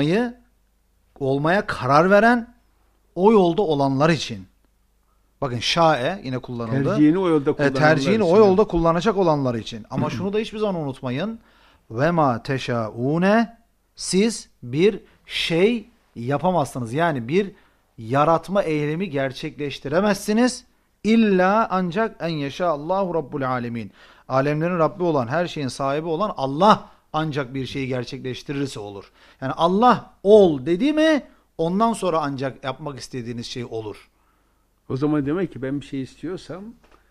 olmaya karar veren, o yolda olanlar için. Bakın şa'e yine kullanıldı. tercihini o yolda kullananlar tercihini için. o yolda kullanacak olanlar için. Ama şunu da hiçbir zaman unutmayın. Ve ma teşaune, siz bir şey yapamazsınız. Yani bir yaratma eylemi gerçekleştiremezsiniz. İlla ancak en yeşâ Allahu Rabbul alemin. Alemlerin Rabbi olan, her şeyin sahibi olan Allah ancak bir şeyi gerçekleştirirse olur. Yani Allah ol dedi mi, ondan sonra ancak yapmak istediğiniz şey olur. O zaman demek ki ben bir şey istiyorsam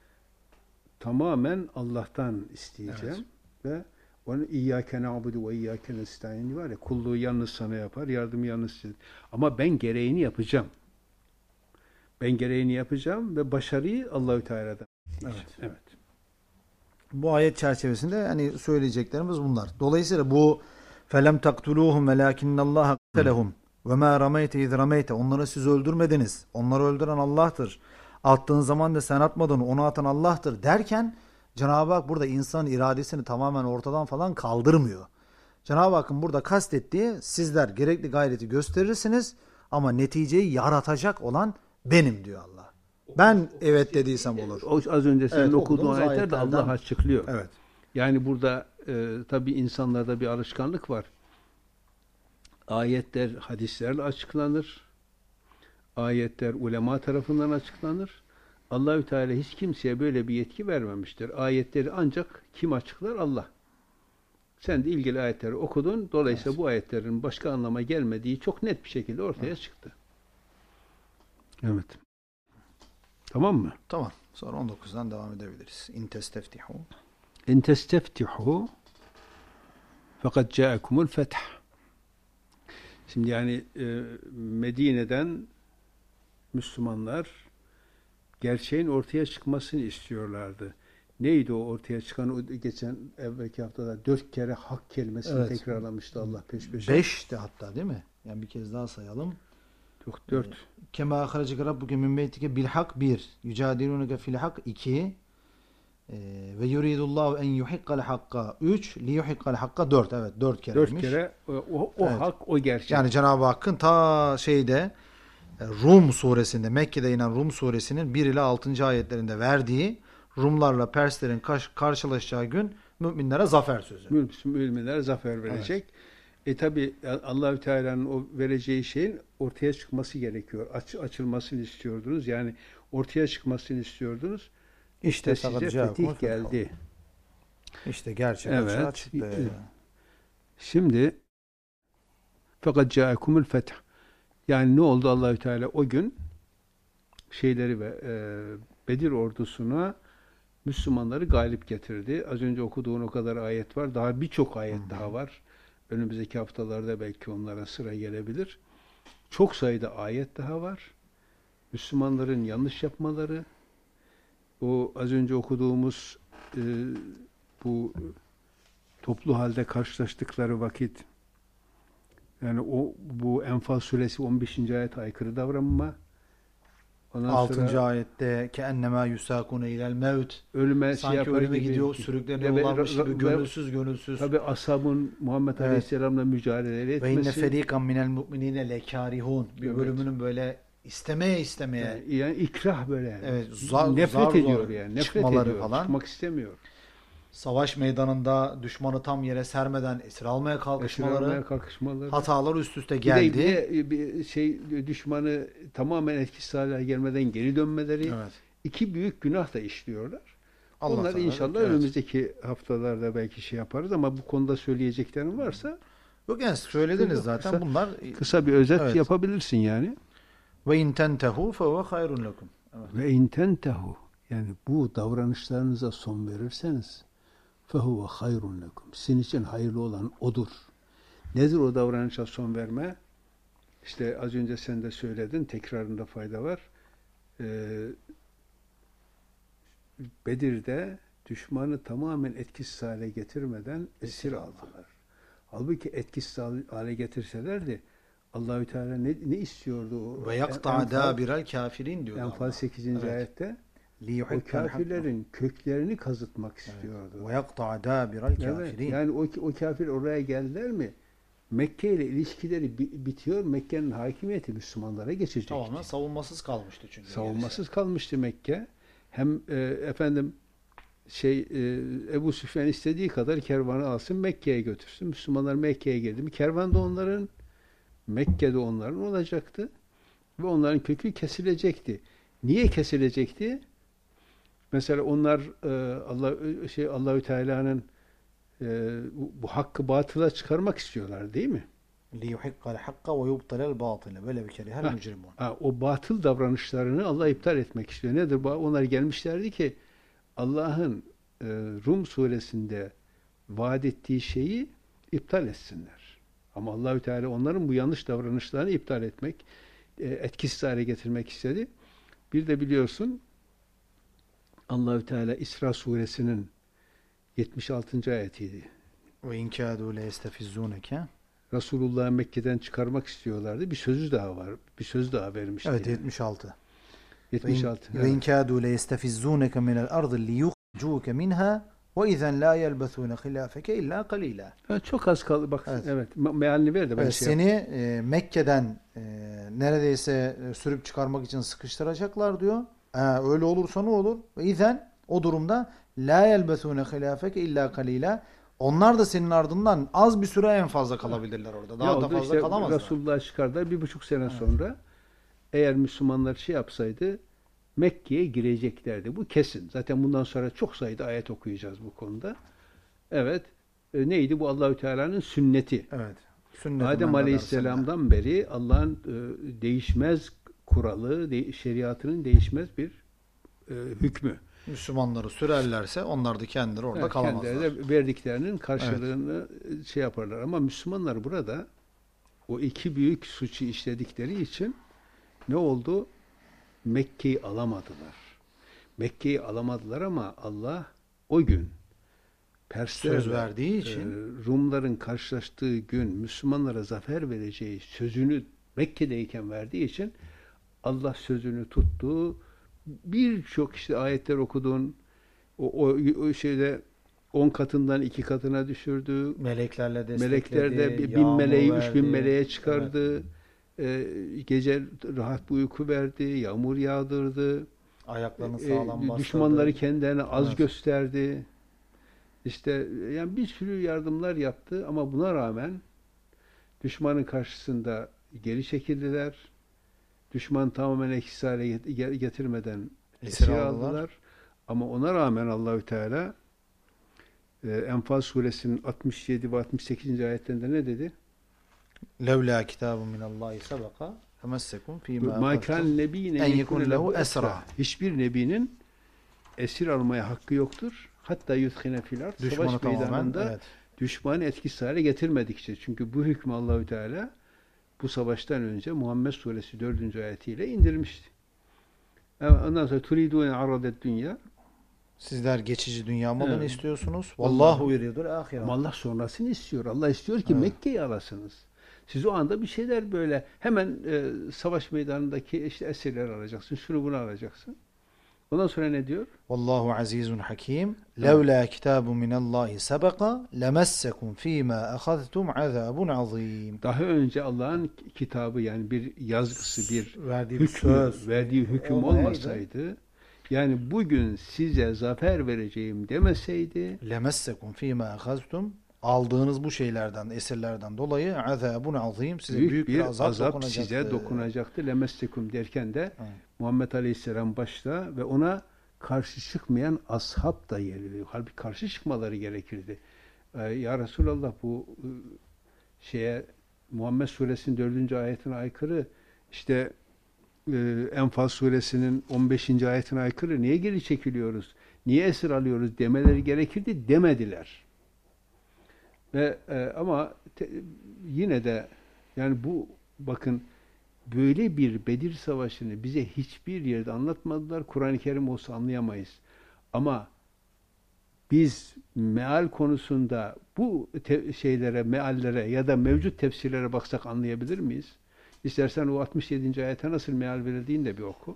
tamamen Allah'tan isteyeceğim. Ve onu İyyâke na'budu ve İyyâke nestaîn var ya, kulluğu yalnız sana yapar, yardımı yalnız size. Ama ben gereğini yapacağım. Ben gereğini yapacağım ve başarıyı Allahü Teala'dan. Evet. Bu ayet çerçevesinde hani söyleyeceklerimiz bunlar. Dolayısıyla bu felem taktuluhum velakinnallaha qatelehum ve ma rameyte iz rameyte, onları siz öldürmediniz. Onları öldüren Allah'tır. Attığın zaman da sen atmadın, onu atan Allah'tır derken Cenab-ı Hak burada insanın iradesini tamamen ortadan falan kaldırmıyor. Cenab-ı Hakk'ın burada kastettiği, sizler gerekli gayreti gösterirsiniz ama neticeyi yaratacak olan benim diyor Allah. Ben evet dediysem olur. O az önce senin okuduğun ayetlerde Allah açıklıyor. Evet. Yani burada tabii insanlarda bir alışkanlık var. Ayetler hadislerle açıklanır. Ayetler ulema tarafından açıklanır. Allahü Teala hiç kimseye böyle bir yetki vermemiştir. Ayetleri ancak kim açıklar? Allah. Sen de ilgili ayetleri okudun. Dolayısıyla bu ayetlerin başka anlama gelmediği çok net bir şekilde ortaya çıktı. Evet. Tamam mı? Tamam. Sonra 19'dan devam edebiliriz. İn testeftihu. İn testeftihu fakat ca'akumul feth. Şimdi yani Medine'den Müslümanlar gerçeğin ortaya çıkmasını istiyorlardı. Neydi o ortaya çıkan? O geçen evvelki haftada 4 kere hak kelimesini tekrarlamıştı Allah peş peşe. 5'ti hatta, değil mi? Yani bir kez daha sayalım. Yok, 4. Kema ahraceke rabbuke min beytike bil hak 1. Yücadiluneke fil hak 2. Ve yuridullahu en yuhikkal hakka 3. Li yuhikkal hakka 4. Evet, 4 kereymiş. 4 kere o hak, o gerçek. Yani Cenab-ı Hakk'ın ta Rum suresinde, Mekke'de inen Rum suresinin 1 ile 6. ayetlerinde verdiği Rumlarla Perslerin karşılaşacağı gün müminlere zafer sözü. Müminlere zafer verecek. Tabi Allahü Teala'nın o vereceği şeyin ortaya çıkması gerekiyor. Açılmasını istiyordunuz. Yani ortaya çıkmasını istiyordunuz. İşte size fetih geldi. İşte gerçek açığa çıktı. Şimdi fakat ca'akumul feth. Yani ne oldu? Allahü Teala o gün şeyleri ve Bedir ordusuna Müslümanları galip getirdi. Az önce okuduğun o kadar ayet var. Daha birçok ayet daha var. Önümüzdeki haftalarda belki onlara sıra gelebilir. Çok sayıda ayet daha var. Müslümanların yanlış yapmaları, o az önce okuduğumuz bu toplu halde karşılaştıkları vakit, yani bu Enfal suresi 15. ayet aykırı davranma, Ondan 6. sonra ayette ke ennema yusakune ilel mevt. ölüme Sanki yapar ölüme gibi. gidiyor, sürükleniyorlarmış gibi gönülsüz. Tabi ashabın Muhammed Evet. Aleyhisselam'la mücadele Ve inne etmesi. ferikan minel mu'minine lekarihun. Bir Evet. bölümünün böyle istemeye. Yani ikrah böyle. Evet, Nefret zar ediyor yani. Nefret çıkmaları ediyor. falan. Çıkmak istemiyor. Savaş meydanında düşmanı tam yere sermeden esir almaya kalkışmaları. Hatalar üst üste geldi. Bir düşmanı tamamen etkisiz hale gelmeden geri dönmeleri. Evet. İki büyük günah da işliyorlar. Onlar inşallah evet. önümüzdeki haftalarda belki yaparız ama bu konuda söyleyeceklerin varsa yok yani söylediniz zaten bunlar. Kısa bir özet yapabilirsin yani. Ve in tentehu fe huve hayrun lekum. Ve in tentehu, yani bu davranışlarınıza son verirseniz fe huve hayrun lekum. Sizin için hayırlı olan odur. Nedir o davranışa son verme? İşte az önce sen de söyledin, tekrarında fayda var. Bedir'de düşmanı tamamen etkisiz hale getirmeden esir aldılar. Halbuki etkisiz hale getirselerdi Allahü Teala ne istiyordu o? Ve yakta dabiral kafirin diyordu. Enfal 8. ayette o kafirlerin köklerini kazıtmak istiyordu. Ve yakta dabiral kafirin. Yani o kafir oraya geldiler mi? Mekke ile ilişkileri bitiyor. Mekke'nin hakimiyeti Müslümanlara geçecekti. Tamamen savunmasız kalmıştı çünkü. Savunmasız kalmıştı Mekke. Hem Ebu Süfyan istediği kadar kervanı alsın, Mekke'ye götürsün. Müslümanlar Mekke'ye girdi mi? Kervan da onların, Mekke'de onların olacaktı. Ve onların kökü kesilecekti. Niye kesilecekti? Mesela onlar Allahü Teala'nın bu hakkı batıla çıkarmak istiyorlar, değil mi? لِيُحِقَّ الْحَقَّ وَيُبْطَلَ الْبَاطِلَ وَلَوْ كَرِهَ الْمُجْرِمُونَ. O batıl davranışlarını Allah iptal etmek istiyor. Nedir? Onlar gelmişlerdi ki Allah'ın Rum suresinde vaat ettiği şeyi iptal etsinler. Ama Allahü Teala onların bu yanlış davranışlarını iptal etmek, etkisiz hale getirmek istedi. Bir de biliyorsun Allahü Teala İsra suresinin 76. ayetiydi. Ve in kâdû leyestefizzûneke. Resulullah'ı Mekke'den çıkarmak istiyorlardı. Bir sözü daha var. Bir söz daha vermişti. Evet, 76. 76. Ve in kâdû leyestefizzûneke minel ardı liyukhrijûke minhâ ve izen la yelbethûne khilâfeke illâ qalîlâ. Çok az kaldı. Bak evet. Mealini ver de ben seni Mekke'den neredeyse sürüp çıkarmak için sıkıştıracaklar diyor. Öyle olursa ne olur? Ve izen o durumda la yelbethûne khilâfeke illâ qalîlâ. Onlar da senin ardından az bir süre en fazla kalabilirler orada. Daha da fazla kalamazlar. Resulullah çıkardılar 1,5 sene sonra. Eğer Müslümanlar yapsaydı Mekke'ye gireceklerdi. Bu kesin. Zaten bundan sonra çok sayıda ayet okuyacağız bu konuda. Evet. Neydi bu? Allahü Teala'nın sünneti. Evet. Adem Aleyhisselam'dan beri Allah'ın değişmez kuralı, şeriatının değişmez bir hükmü. Müslümanları sürerlerse onlar da kendileri orada kalamazlar. Kendileri de verdiklerinin karşılığını yaparlar. Ama Müslümanlar burada o iki büyük suçu işledikleri için ne oldu? Mekke'yi alamadılar. Mekke'yi alamadılar ama Allah o gün Perslerle söz verdiği için Rumların karşılaştığı gün Müslümanlara zafer vereceği sözünü Mekke'deyken verdiği için Allah sözünü tuttu. Birçok ayetler okudun. O şeyde 10 katından 2 katına düşürdü. Meleklerle destekledi. Melekler de 1000 meleği 3000 meleğe çıkardı. Evet. Gece rahat bir uyku verdi. Yağmur yağdırdı. Ayaklarını sağlam bastırdı. Düşmanları kendilerine az gösterdi. İşte yani bir sürü yardımlar yaptı ama buna rağmen düşmanın karşısında geri çekildiler. Düşman tamamen etkisiz hale getirmeden esir aldılar. Ama ona rağmen Allahü Teala Enfal suresinin 67 ve 68. ayetlerinde ne dedi? Levla kitabun minallahi sabaka femessekum fîmâ mâ kâne nebiyyin en yekûne lehu esrâ. Hiçbir nebinin esir almaya hakkı yoktur. Hatta yudhine fil ard. Savaş meydanında düşmanı etkisiz hale getirmedikçe. Çünkü bu hükmü Allahü Teala bu savaştan önce Muhammed suresi 4. ayetiyle indirmişti. Ondan sonra turidûne arradet dünya. Sizler geçici dünya malını istiyorsunuz. Vallahu yuridul ahire. Allah sonrasını istiyor. Allah istiyor ki Mekke'yi alasınız. Siz o anda bir şeyler böyle hemen savaş meydanındaki işte esirleri alacaksın. Şunu bunu alacaksın. Ondan sonra ne diyor? Vallahu azizun hakim. Evet. Levla kitabun minallahi sabaka lemessekum fîmâ ahaztum azâbun azîm. Daha önce Allah'ın kitabı yani bir yazgısı, bir Verdiği bir hükmü, söz verdiği hüküm olmayaydı. olmasaydı, yani bugün size zafer vereceğim demeseydi, Lemessekum fîmâ ahaztum. Aldığınız bu şeylerden, esirlerden dolayı azâbun azîm. Size büyük bir bir azap azap dokunacaktı. size dokunacaktı. Lemestikum derken de Evet. Muhammed Aleyhisselam başta ve ona karşı çıkmayan ashab da yer veriyor. Halbuki karşı çıkmaları gerekirdi. Ya Resulallah bu şeye Muhammed Suresinin 4. ayetine aykırı, işte Enfal Suresinin 15. ayetine aykırı, niye geri çekiliyoruz, niye esir alıyoruz demeleri gerekirdi, demediler. Ve ama yine de yani bu bakın böyle bir Bedir Savaşı'nı bize hiçbir yerde anlatmadılar. Kur'an-ı Kerim olsa anlayamayız. Ama biz meal konusunda bu şeylere, meallere ya da mevcut tefsirlere baksak anlayabilir miyiz? İstersen o 67. ayete nasıl meal verildiğini de bir oku.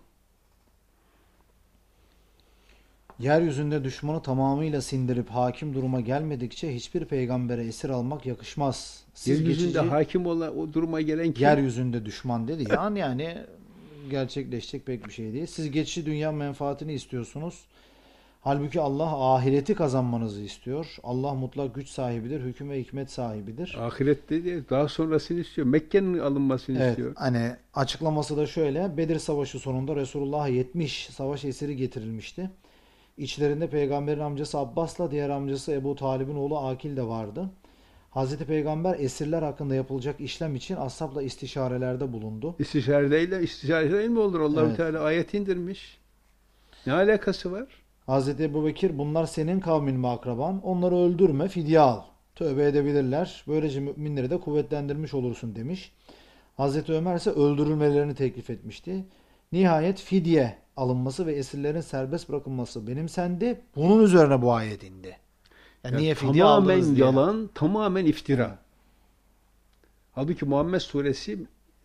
Yeryüzünde düşmanı tamamıyla sindirip hakim duruma gelmedikçe hiçbir peygambere esir almak yakışmaz. Siz Yeryüzünde hakim olan o duruma gelen kim? yeryüzünde düşman dedi ya yani gerçekleşecek pek bir şey değil. Siz geçici dünya menfaatini istiyorsunuz. Halbuki Allah ahireti kazanmanızı istiyor. Allah mutlak güç sahibidir, hüküm ve hikmet sahibidir. Ahirette değil, daha sonrasını istiyor. Mekke'nin alınmasını Evet, istiyor. hani açıklaması da şöyle. Bedir Savaşı sonunda Resulullah'a 70 savaş esiri getirilmişti. İçlerinde peygamberin amcası Abbas'la diğer amcası Ebu Talib'in oğlu Akil de vardı. Hazreti Peygamber esirler hakkında yapılacak işlem için ashabla istişarelerde bulundu. İstişareyle mi olur? Allahü Evet. Teala ayet indirmiş. Ne alakası var? Hazreti Ebubekir bunlar senin kavmin mi akraban? Onları öldürme, fidye al. Tövbe edebilirler. Böylece müminleri de kuvvetlendirmiş olursun demiş. Hazreti Ömer ise öldürülmelerini teklif etmişti. Nihayet fidye alınması ve esirlerin serbest bırakılması benimsendi. Bunun üzerine bu ayet indi. Yani niye fidye Tamamen aldınız diye. yalan, tamamen iftira. Evet. Halbuki Muhammed Suresi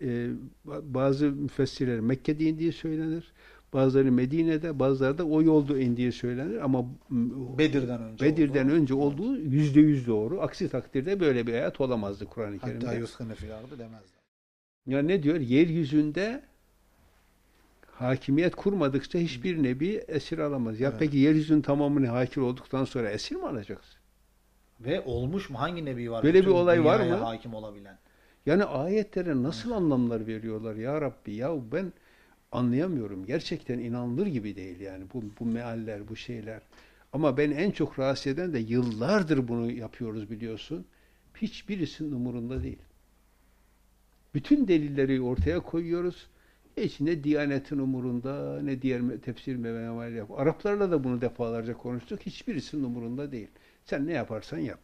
bazı müfessirler Mekke'de indiği söylenir. Bazıları Medine'de, bazıları da o yolda indiği söylenir. Ama Bedir'den önce olduğu %100 doğru. Aksi takdirde böyle bir ayet olamazdı Kur'an-ı Kerim'de. Hatta yuskını filardı demezler. Ya ne diyor? Yeryüzünde hakimiyet kurmadıkça hiçbir nebi esir alamaz. Ya Evet. peki yeryüzünün tamamını hakim olduktan sonra esir mi alacaksın? Ve olmuş mu? Hangi nebi var? Böyle bir bütün olay var dünyaya mı? hakim olabilen. Yani ayetlere nasıl anlamlar veriyorlar ya Rabbi? Ya ben anlayamıyorum. Gerçekten inanılır gibi değil yani bu mealler, bu şeyler. Ama ben en çok rahatsız eden de yıllardır bunu yapıyoruz biliyorsun. Hiçbirisinin umurunda değil. Bütün delilleri ortaya koyuyoruz. Hiç ne Diyanet'in umurunda ne diğer tefsir meali yap. Araplarla da bunu defalarca konuştuk. Hiçbirisinin umurunda değil. Sen ne yaparsan yap.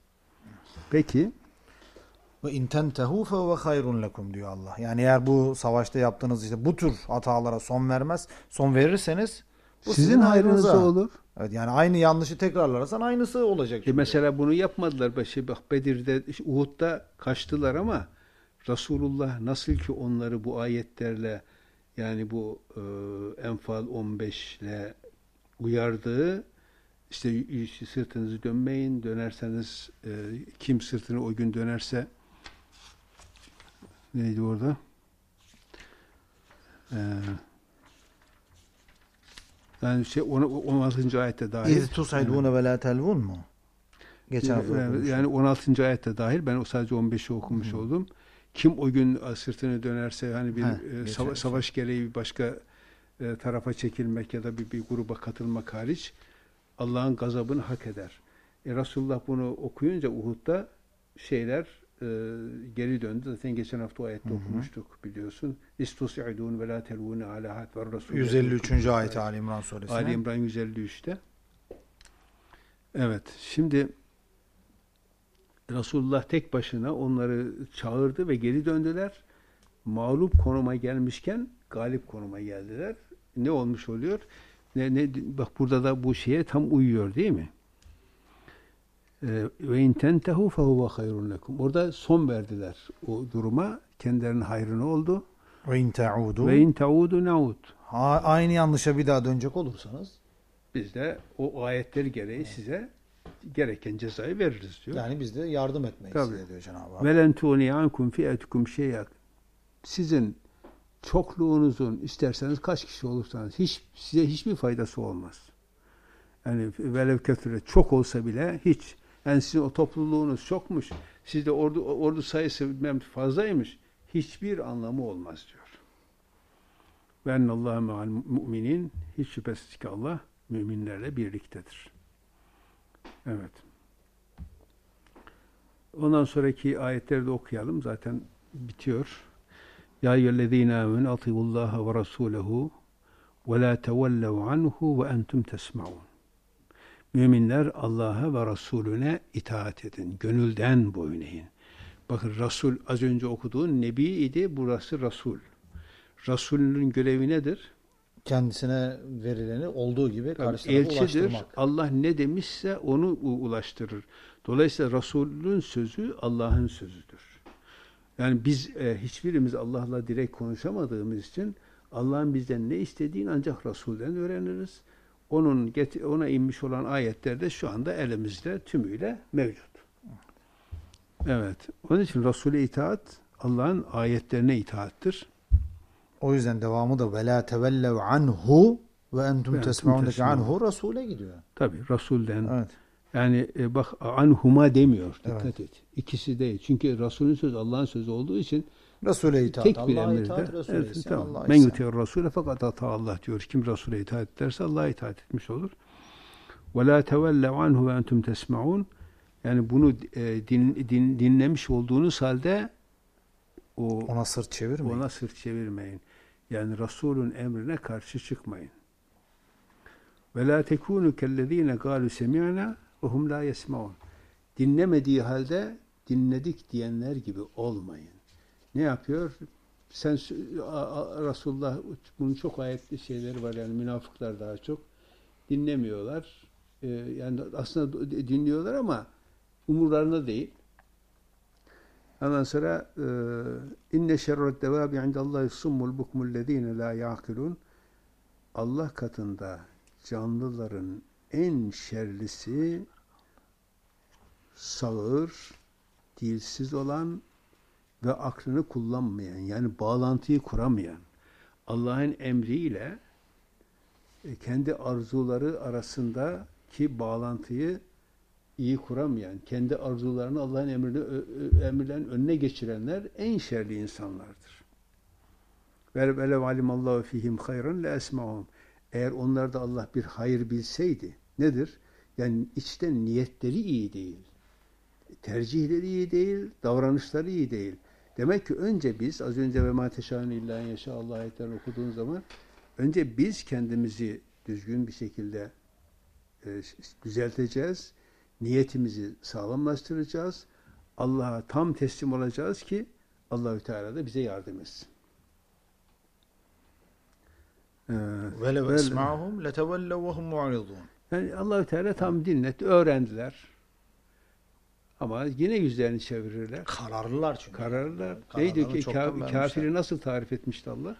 Peki. Ve in tentehu fe huve hayrun lekum diyor Allah. Yani eğer bu savaşta yaptığınız işte bu tür hatalara son verirseniz bu Sizin hayrınıza hayrınıza olur. Evet, yani aynı yanlışı tekrarlarsan aynısı olacak. Çünkü. Mesela bunu yapmadılar. Bak Bedir'de, Uhud'da kaçtılar ama Resulullah nasıl ki onları bu ayetlerle yani bu Enfal 15 ile uyardığı işte sırtınızı dönmeyin, dönerseniz kim sırtını o gün dönerse neydi orada? Yani 16. ayette dahil. İz tusaydune ve la telvun mu? Geçen hafta okumuştum. Yani 16. ayette dahil. Ben sadece 15'i okumuş oldum. Kim o gün sırtını dönerse hani bir savaş gereği bir başka tarafa çekilmek ya da bir gruba katılmak hariç Allah'ın gazabını hak eder. Resulullah bunu okuyunca Uhud'da şeyler geri döndü. Zaten geçen hafta o ayette okumuştuk biliyorsun. İstus'idun ve la telvune ala had ve Resulullah. 153. ayet Ali İmran suresine. Ali İmran 153'te. Evet. Şimdi Resulullah tek başına onları çağırdı ve geri döndüler. Mağlup konuma gelmişken galip konuma geldiler. Ne olmuş oluyor? Bak burada da bu şeye tam uyuyor değil mi? Ve in tentehu fehuve hayrun lekum. Orada son verdiler o duruma. Kendilerinin hayrına oldu. Ve in ta'udu. Ve in taudu naud. Aynı yanlışa bir daha dönecek olursanız. Biz de o ayetleri gereği size gereken cezayı veririz diyor. Yani biz de yardım etmeyiz diyor Cenab-ı Hak. Ve len tuğni ankum fi'etukum şey'en. Sizin çokluğunuzun isterseniz kaç kişi olursanız size hiçbir faydası olmaz. Yani velev ketüre çok olsa bile hiç. Yani sizin o topluluğunuz çokmuş. Sizde ordu sayısı fazlaymış. Hiçbir anlamı olmaz diyor. Ve ennallâhe me'al mu'minin. Hiç şüphesiz ki Allah müminlerle birliktedir. Evet. Ondan sonraki ayetleri de okuyalım. Zaten bitiyor. Ya eyyühellezîne âmenû atî'ullâhe ve rasûlehu ve lâ tevellev anhu ve entum tesma'un. Müminler Allah'a ve Resulüne itaat edin. Gönülden boyun eğin. Bakın Resul az önce okuduğun Nebi idi. Burası Resul. Resulünün görevi nedir? Kendisine verileni olduğu gibi karşı elçidir. ulaştırmak. Allah ne demişse onu ulaştırır. Dolayısıyla Resulün sözü Allah'ın sözüdür. Yani biz hiçbirimiz Allah'la direkt konuşamadığımız için Allah'ın bizden ne istediğini ancak Resul'den öğreniriz. Ona inmiş olan ayetler de şu anda elimizde tümüyle mevcut. Evet. Onun için Resul'e itaat Allah'ın ayetlerine itaattir. O yüzden devamı da ve la tevellev anhu ve entum tesma'undaki anhu Resul'e gidiyor. Tabii Resul'den. Evet. Yani bak anhuma demiyor. Dikkat et. İkisi değil. Çünkü Resul'ün sözü Allah'ın sözü olduğu için Resul'e itaat. tek bir Allah'a emirde. itaat, Resul'e isyan. Tamam. Allah'a Men isyan. yuti'ir Rasûle fakat ata Allah diyor. Kim Resul'e itaat ederse Allah'a itaat etmiş olur. Ve la tevellev anhu ve entum tesma'un. Yani bunu dinlemiş olduğunuz halde ona sırt çevirmeyin. Ona sırt çevirmeyin. Yani Resul'ün emrine karşı çıkmayın. Ve la tekunu kellezine galu semi'na ve hum la yesmaun. Dinlemediği halde dinledik diyenler gibi olmayın. Ne yapıyor? Resulullah bunun çok ayetli şeyleri var yani münafıklar daha çok dinlemiyorlar. Yani aslında dinliyorlar ama umurlarında değil. Ondan sonra inne şerred devabi indallahi summul bukmullezine la yaqilun. Allah katında canlıların en şerlisi sağır, dilsiz olan ve aklını kullanmayan, yani bağlantıyı kuramayan, Allah'ın emriyle kendi arzuları arasındaki bağlantıyı iyi kuramayan, kendi arzularını Allah'ın emirlerinin önüne geçirenler en şerli insanlardır. Ve velev alimallahu fihim hayran la esma'hum. Eğer onlarda Allah bir hayır bilseydi, nedir? Yani içten niyetleri iyi değil. Tercihleri iyi değil, davranışları iyi değil. Demek ki önce biz, az önce ve ma teşâ'nû illâ en yeşâ Allah ayetlerini okuduğun zaman, önce biz kendimizi düzgün bir şekilde düzelteceğiz. Niyetimizi sağlamlaştıracağız. Allah'a tam teslim olacağız ki Allahü Teala da bize yardım etsin. Velev esma'hum letevellev ve hum mu'ridun. Yani Allahü Teala tam dinletti, öğrendiler. Ama yine yüzlerini çevirirler. Kararlılar çünkü. Kararlılar. Neydi ki kafiri nasıl tarif etmişti Allah?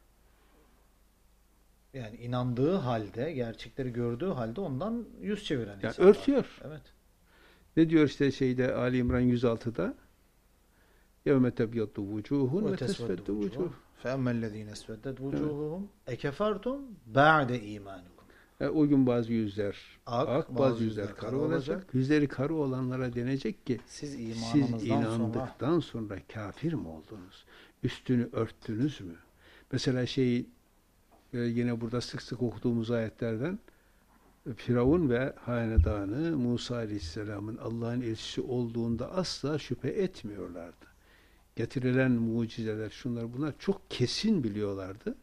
Yani inandığı halde, gerçekleri gördüğü halde ondan yüz çeviren yani insanlar. Örtüyor. Evet. Ne diyor işte Ali İmran 106'da? يَوْمَ تَبْيَضُّ وُجُوهٌ وَتَسْوَدُّ وُجُوهٌ فَاَمَّا الَّذ۪ينَ اسْوَدَّتْ وُجُوهُهُمْ اَكَفَرْتُمْ بَعْدَ اِيمَانِكُمْ. O gün bazı yüzler ak, bazı yüzler kara olacak. Yüzleri kara olanlara denecek ki siz inandıktan sonra kafir mi oldunuz? Üstünü örttünüz mü? Mesela yine burada sık sık okuduğumuz ayetlerden Firavun ve hanedanı Musa Aleyhisselam'ın Allah'ın elçisi olduğunda asla şüphe etmiyorlardı. Getirilen mucizeler, şunlar bunlar çok kesin biliyorlardı.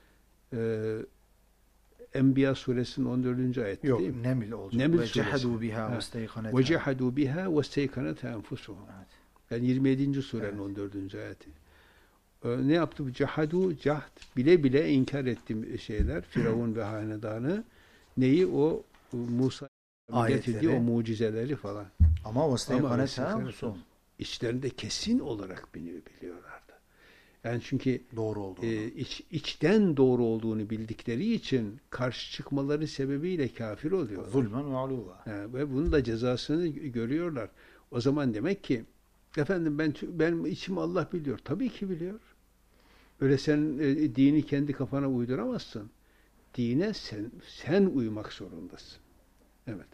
Enbiya suresinin 14. ayeti yok, değil mi? Neml olacak. Neml ve cehedû biha ve cehedû biha ve steykanetha enfusuhum. Yani 27. surenin 14. ayeti. Ne yaptı bu cahd bile bile inkar ettiğim şeyler Firavun ve hanedanı neyi o Musa getirdiği o mucizeleri falan. Ama o Ama içlerinde kesin olarak biliyorlardı. Yani çünkü doğru olduğunu. içten doğru olduğunu bildikleri için karşı çıkmaları sebebiyle kafir oluyorlar. Zulmen ve uluva. Ve bunun da cezasını görüyorlar. O zaman demek ki efendim ben içim Allah biliyor. Tabii ki biliyor. Öyle sen dini kendi kafana uyduramazsın. Dine sen uymak zorundasın. Evet.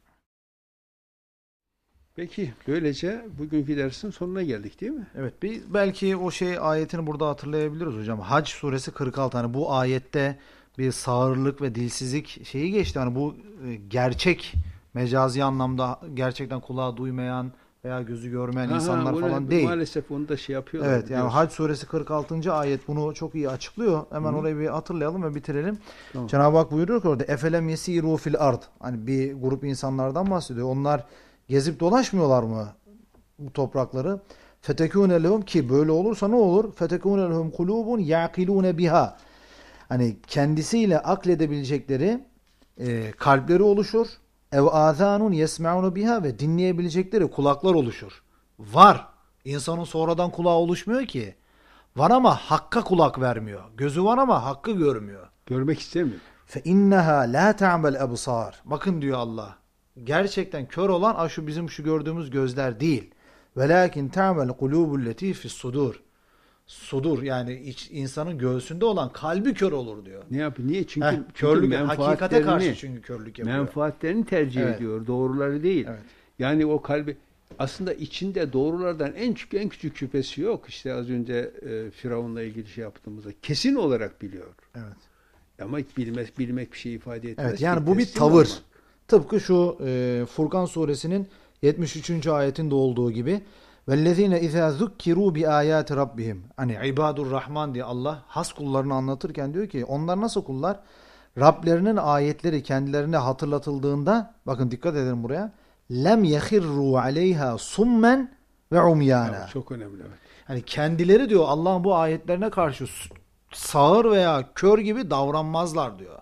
Peki böylece bugünkü dersin sonuna geldik değil mi? Evet, belki o ayetini burada hatırlayabiliriz hocam. Hac suresi 46, hani bu ayette bir sağırlık ve dilsizlik şeyi geçti. Hani bu gerçek, mecazi anlamda gerçekten kulağı duymayan veya gözü görmeyen insanlar falan değil. Maalesef onu da yapıyorlar. Evet, yani Hac suresi 46. ayet bunu çok iyi açıklıyor. Hemen orayı bir hatırlayalım ve bitirelim. Tamam. Cenab-ı Hak buyuruyor ki orada efelem yesiru fil ard. Hani bir grup insanlardan bahsediyor. Onlar gezip dolaşmıyorlar mı bu toprakları? Fetekûne lehum, ki böyle olursa ne olur? Fetekûne lehum kulûbun ya'kilûne biha. Hani kendisiyle akledebilecekleri kalpleri oluşur. Ev âzânun yesme'ûne biha, ve dinleyebilecekleri kulaklar oluşur. Var. İnsanın sonradan kulağı oluşmuyor ki. Var ama hakka kulak vermiyor. Gözü var ama hakkı görmüyor. Görmek istemiyor. Fe inneha la ta'mel ebsar. Bakın diyor Allah. Gerçekten kör olan bizim gördüğümüz gözler değil. Velakin ta'mel kulubul lati fi's sudur. Sudur, yani insanın göğsünde olan kalbi kör olur diyor. Ne yapıyor? Niye? Çünkü körlük, hakikate karşı çünkü körlük yapıyor. Menfaatlerini tercih ediyor. Doğruları değil. Evet. Yani o kalbi aslında içinde doğrulardan en küçük şüphesi yok. İşte az önce Firavun'la ilgili yaptığımızda kesin olarak biliyor. Evet. Ama bilmek bir şey ifade etmez. Evet, yani bu bir tavır. Olmak. Tıpkı şu Furkan suresinin 73. ayetinde olduğu gibi vellezine izâ zukkirû bi âyâti rabbihim. Hani ibadur rahman diye Allah has kullarını anlatırken diyor ki onlar nasıl kullar? Rablerinin ayetleri kendilerine hatırlatıldığında, bakın dikkat edin buraya, lem yehirru aleyha summen ve umyana. Çok önemli. Evet. Hani kendileri diyor Allah'ın bu ayetlerine karşı sağır veya kör gibi davranmazlar diyor.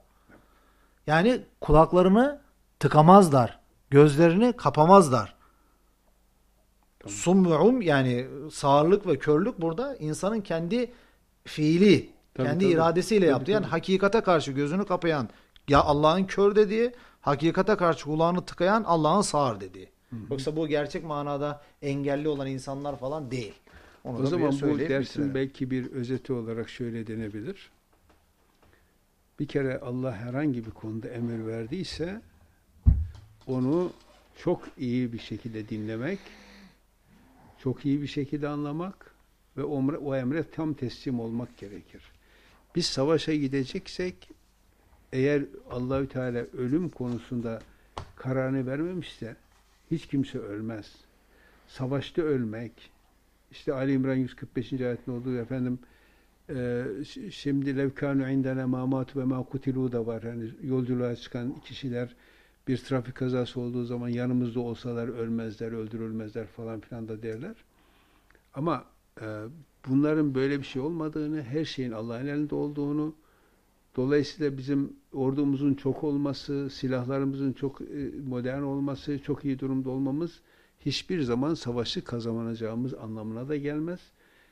Yani kulaklarını tıkamazlar, gözlerini kapamazlar. Tamam. Sum, yani sağırlık ve körlük burada insanın kendi fiili, kendi iradesiyle yaptığı. Yani hakikate karşı gözünü kapayan, ya Allah'ın kör dediği, hakikate karşı kulağını tıkayan Allah'ın sağır dediği. Yoksa bu gerçek manada engelli olan insanlar falan değil. Onu o zaman bu dersin belki bir özeti olarak şöyle denebilir. Bir kere Allah herhangi bir konuda emir verdiyse onu çok iyi bir şekilde dinlemek, çok iyi bir şekilde anlamak ve o emre tam teslim olmak gerekir. Biz savaşa gideceksek eğer Allahü Teala ölüm konusunda kararını vermemişse hiç kimse ölmez. Savaşta ölmek, işte Ali İmran 145. ayetinde olduğu efendim şimdi levkanu indene mamat ve ma kutilu da var. Yani yolculuğa çıkan kişiler bir trafik kazası olduğu zaman yanımızda olsalar ölmezler, öldürülmezler falan filan da derler. Ama bunların böyle bir şey olmadığını, her şeyin Allah'ın elinde olduğunu, dolayısıyla bizim ordumuzun çok olması, silahlarımızın çok modern olması, çok iyi durumda olmamız hiçbir zaman savaşı kazanacağımız anlamına da gelmez.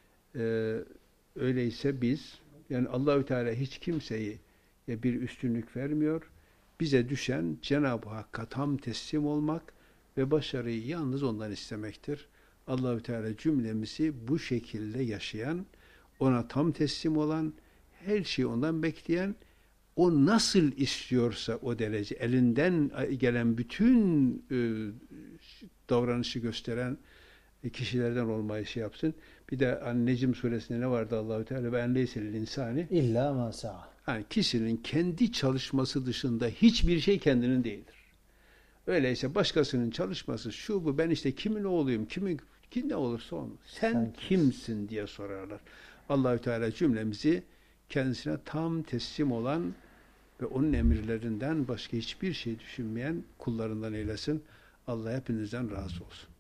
Öyleyse biz, yani Allahü Teala hiç kimseyi bir üstünlük vermiyor. Bize düşen Cenab-ı Hakk'a tam teslim olmak ve başarıyı yalnız ondan istemektir. Allahü Teala cümlemizi bu şekilde yaşayan, ona tam teslim olan, her şeyi ondan bekleyen, o nasıl istiyorsa o derece elinden gelen bütün davranışı gösteren kişilerden olmayı yapsın. Bir de Necm suresinde ne vardı Allahü Teala? Ben leyselil insani illa ma sa'a. Yani kişinin kendi çalışması dışında hiçbir şey kendinin değildir. Öyleyse başkasının çalışması şu bu, ben işte kimin oğluyum, kim ne olursa olsun. Sen kimsin diye sorarlar. Allahü Teala cümlemizi kendisine tam teslim olan ve onun emirlerinden başka hiçbir şey düşünmeyen kullarından eylesin. Allah hepinizden razı olsun.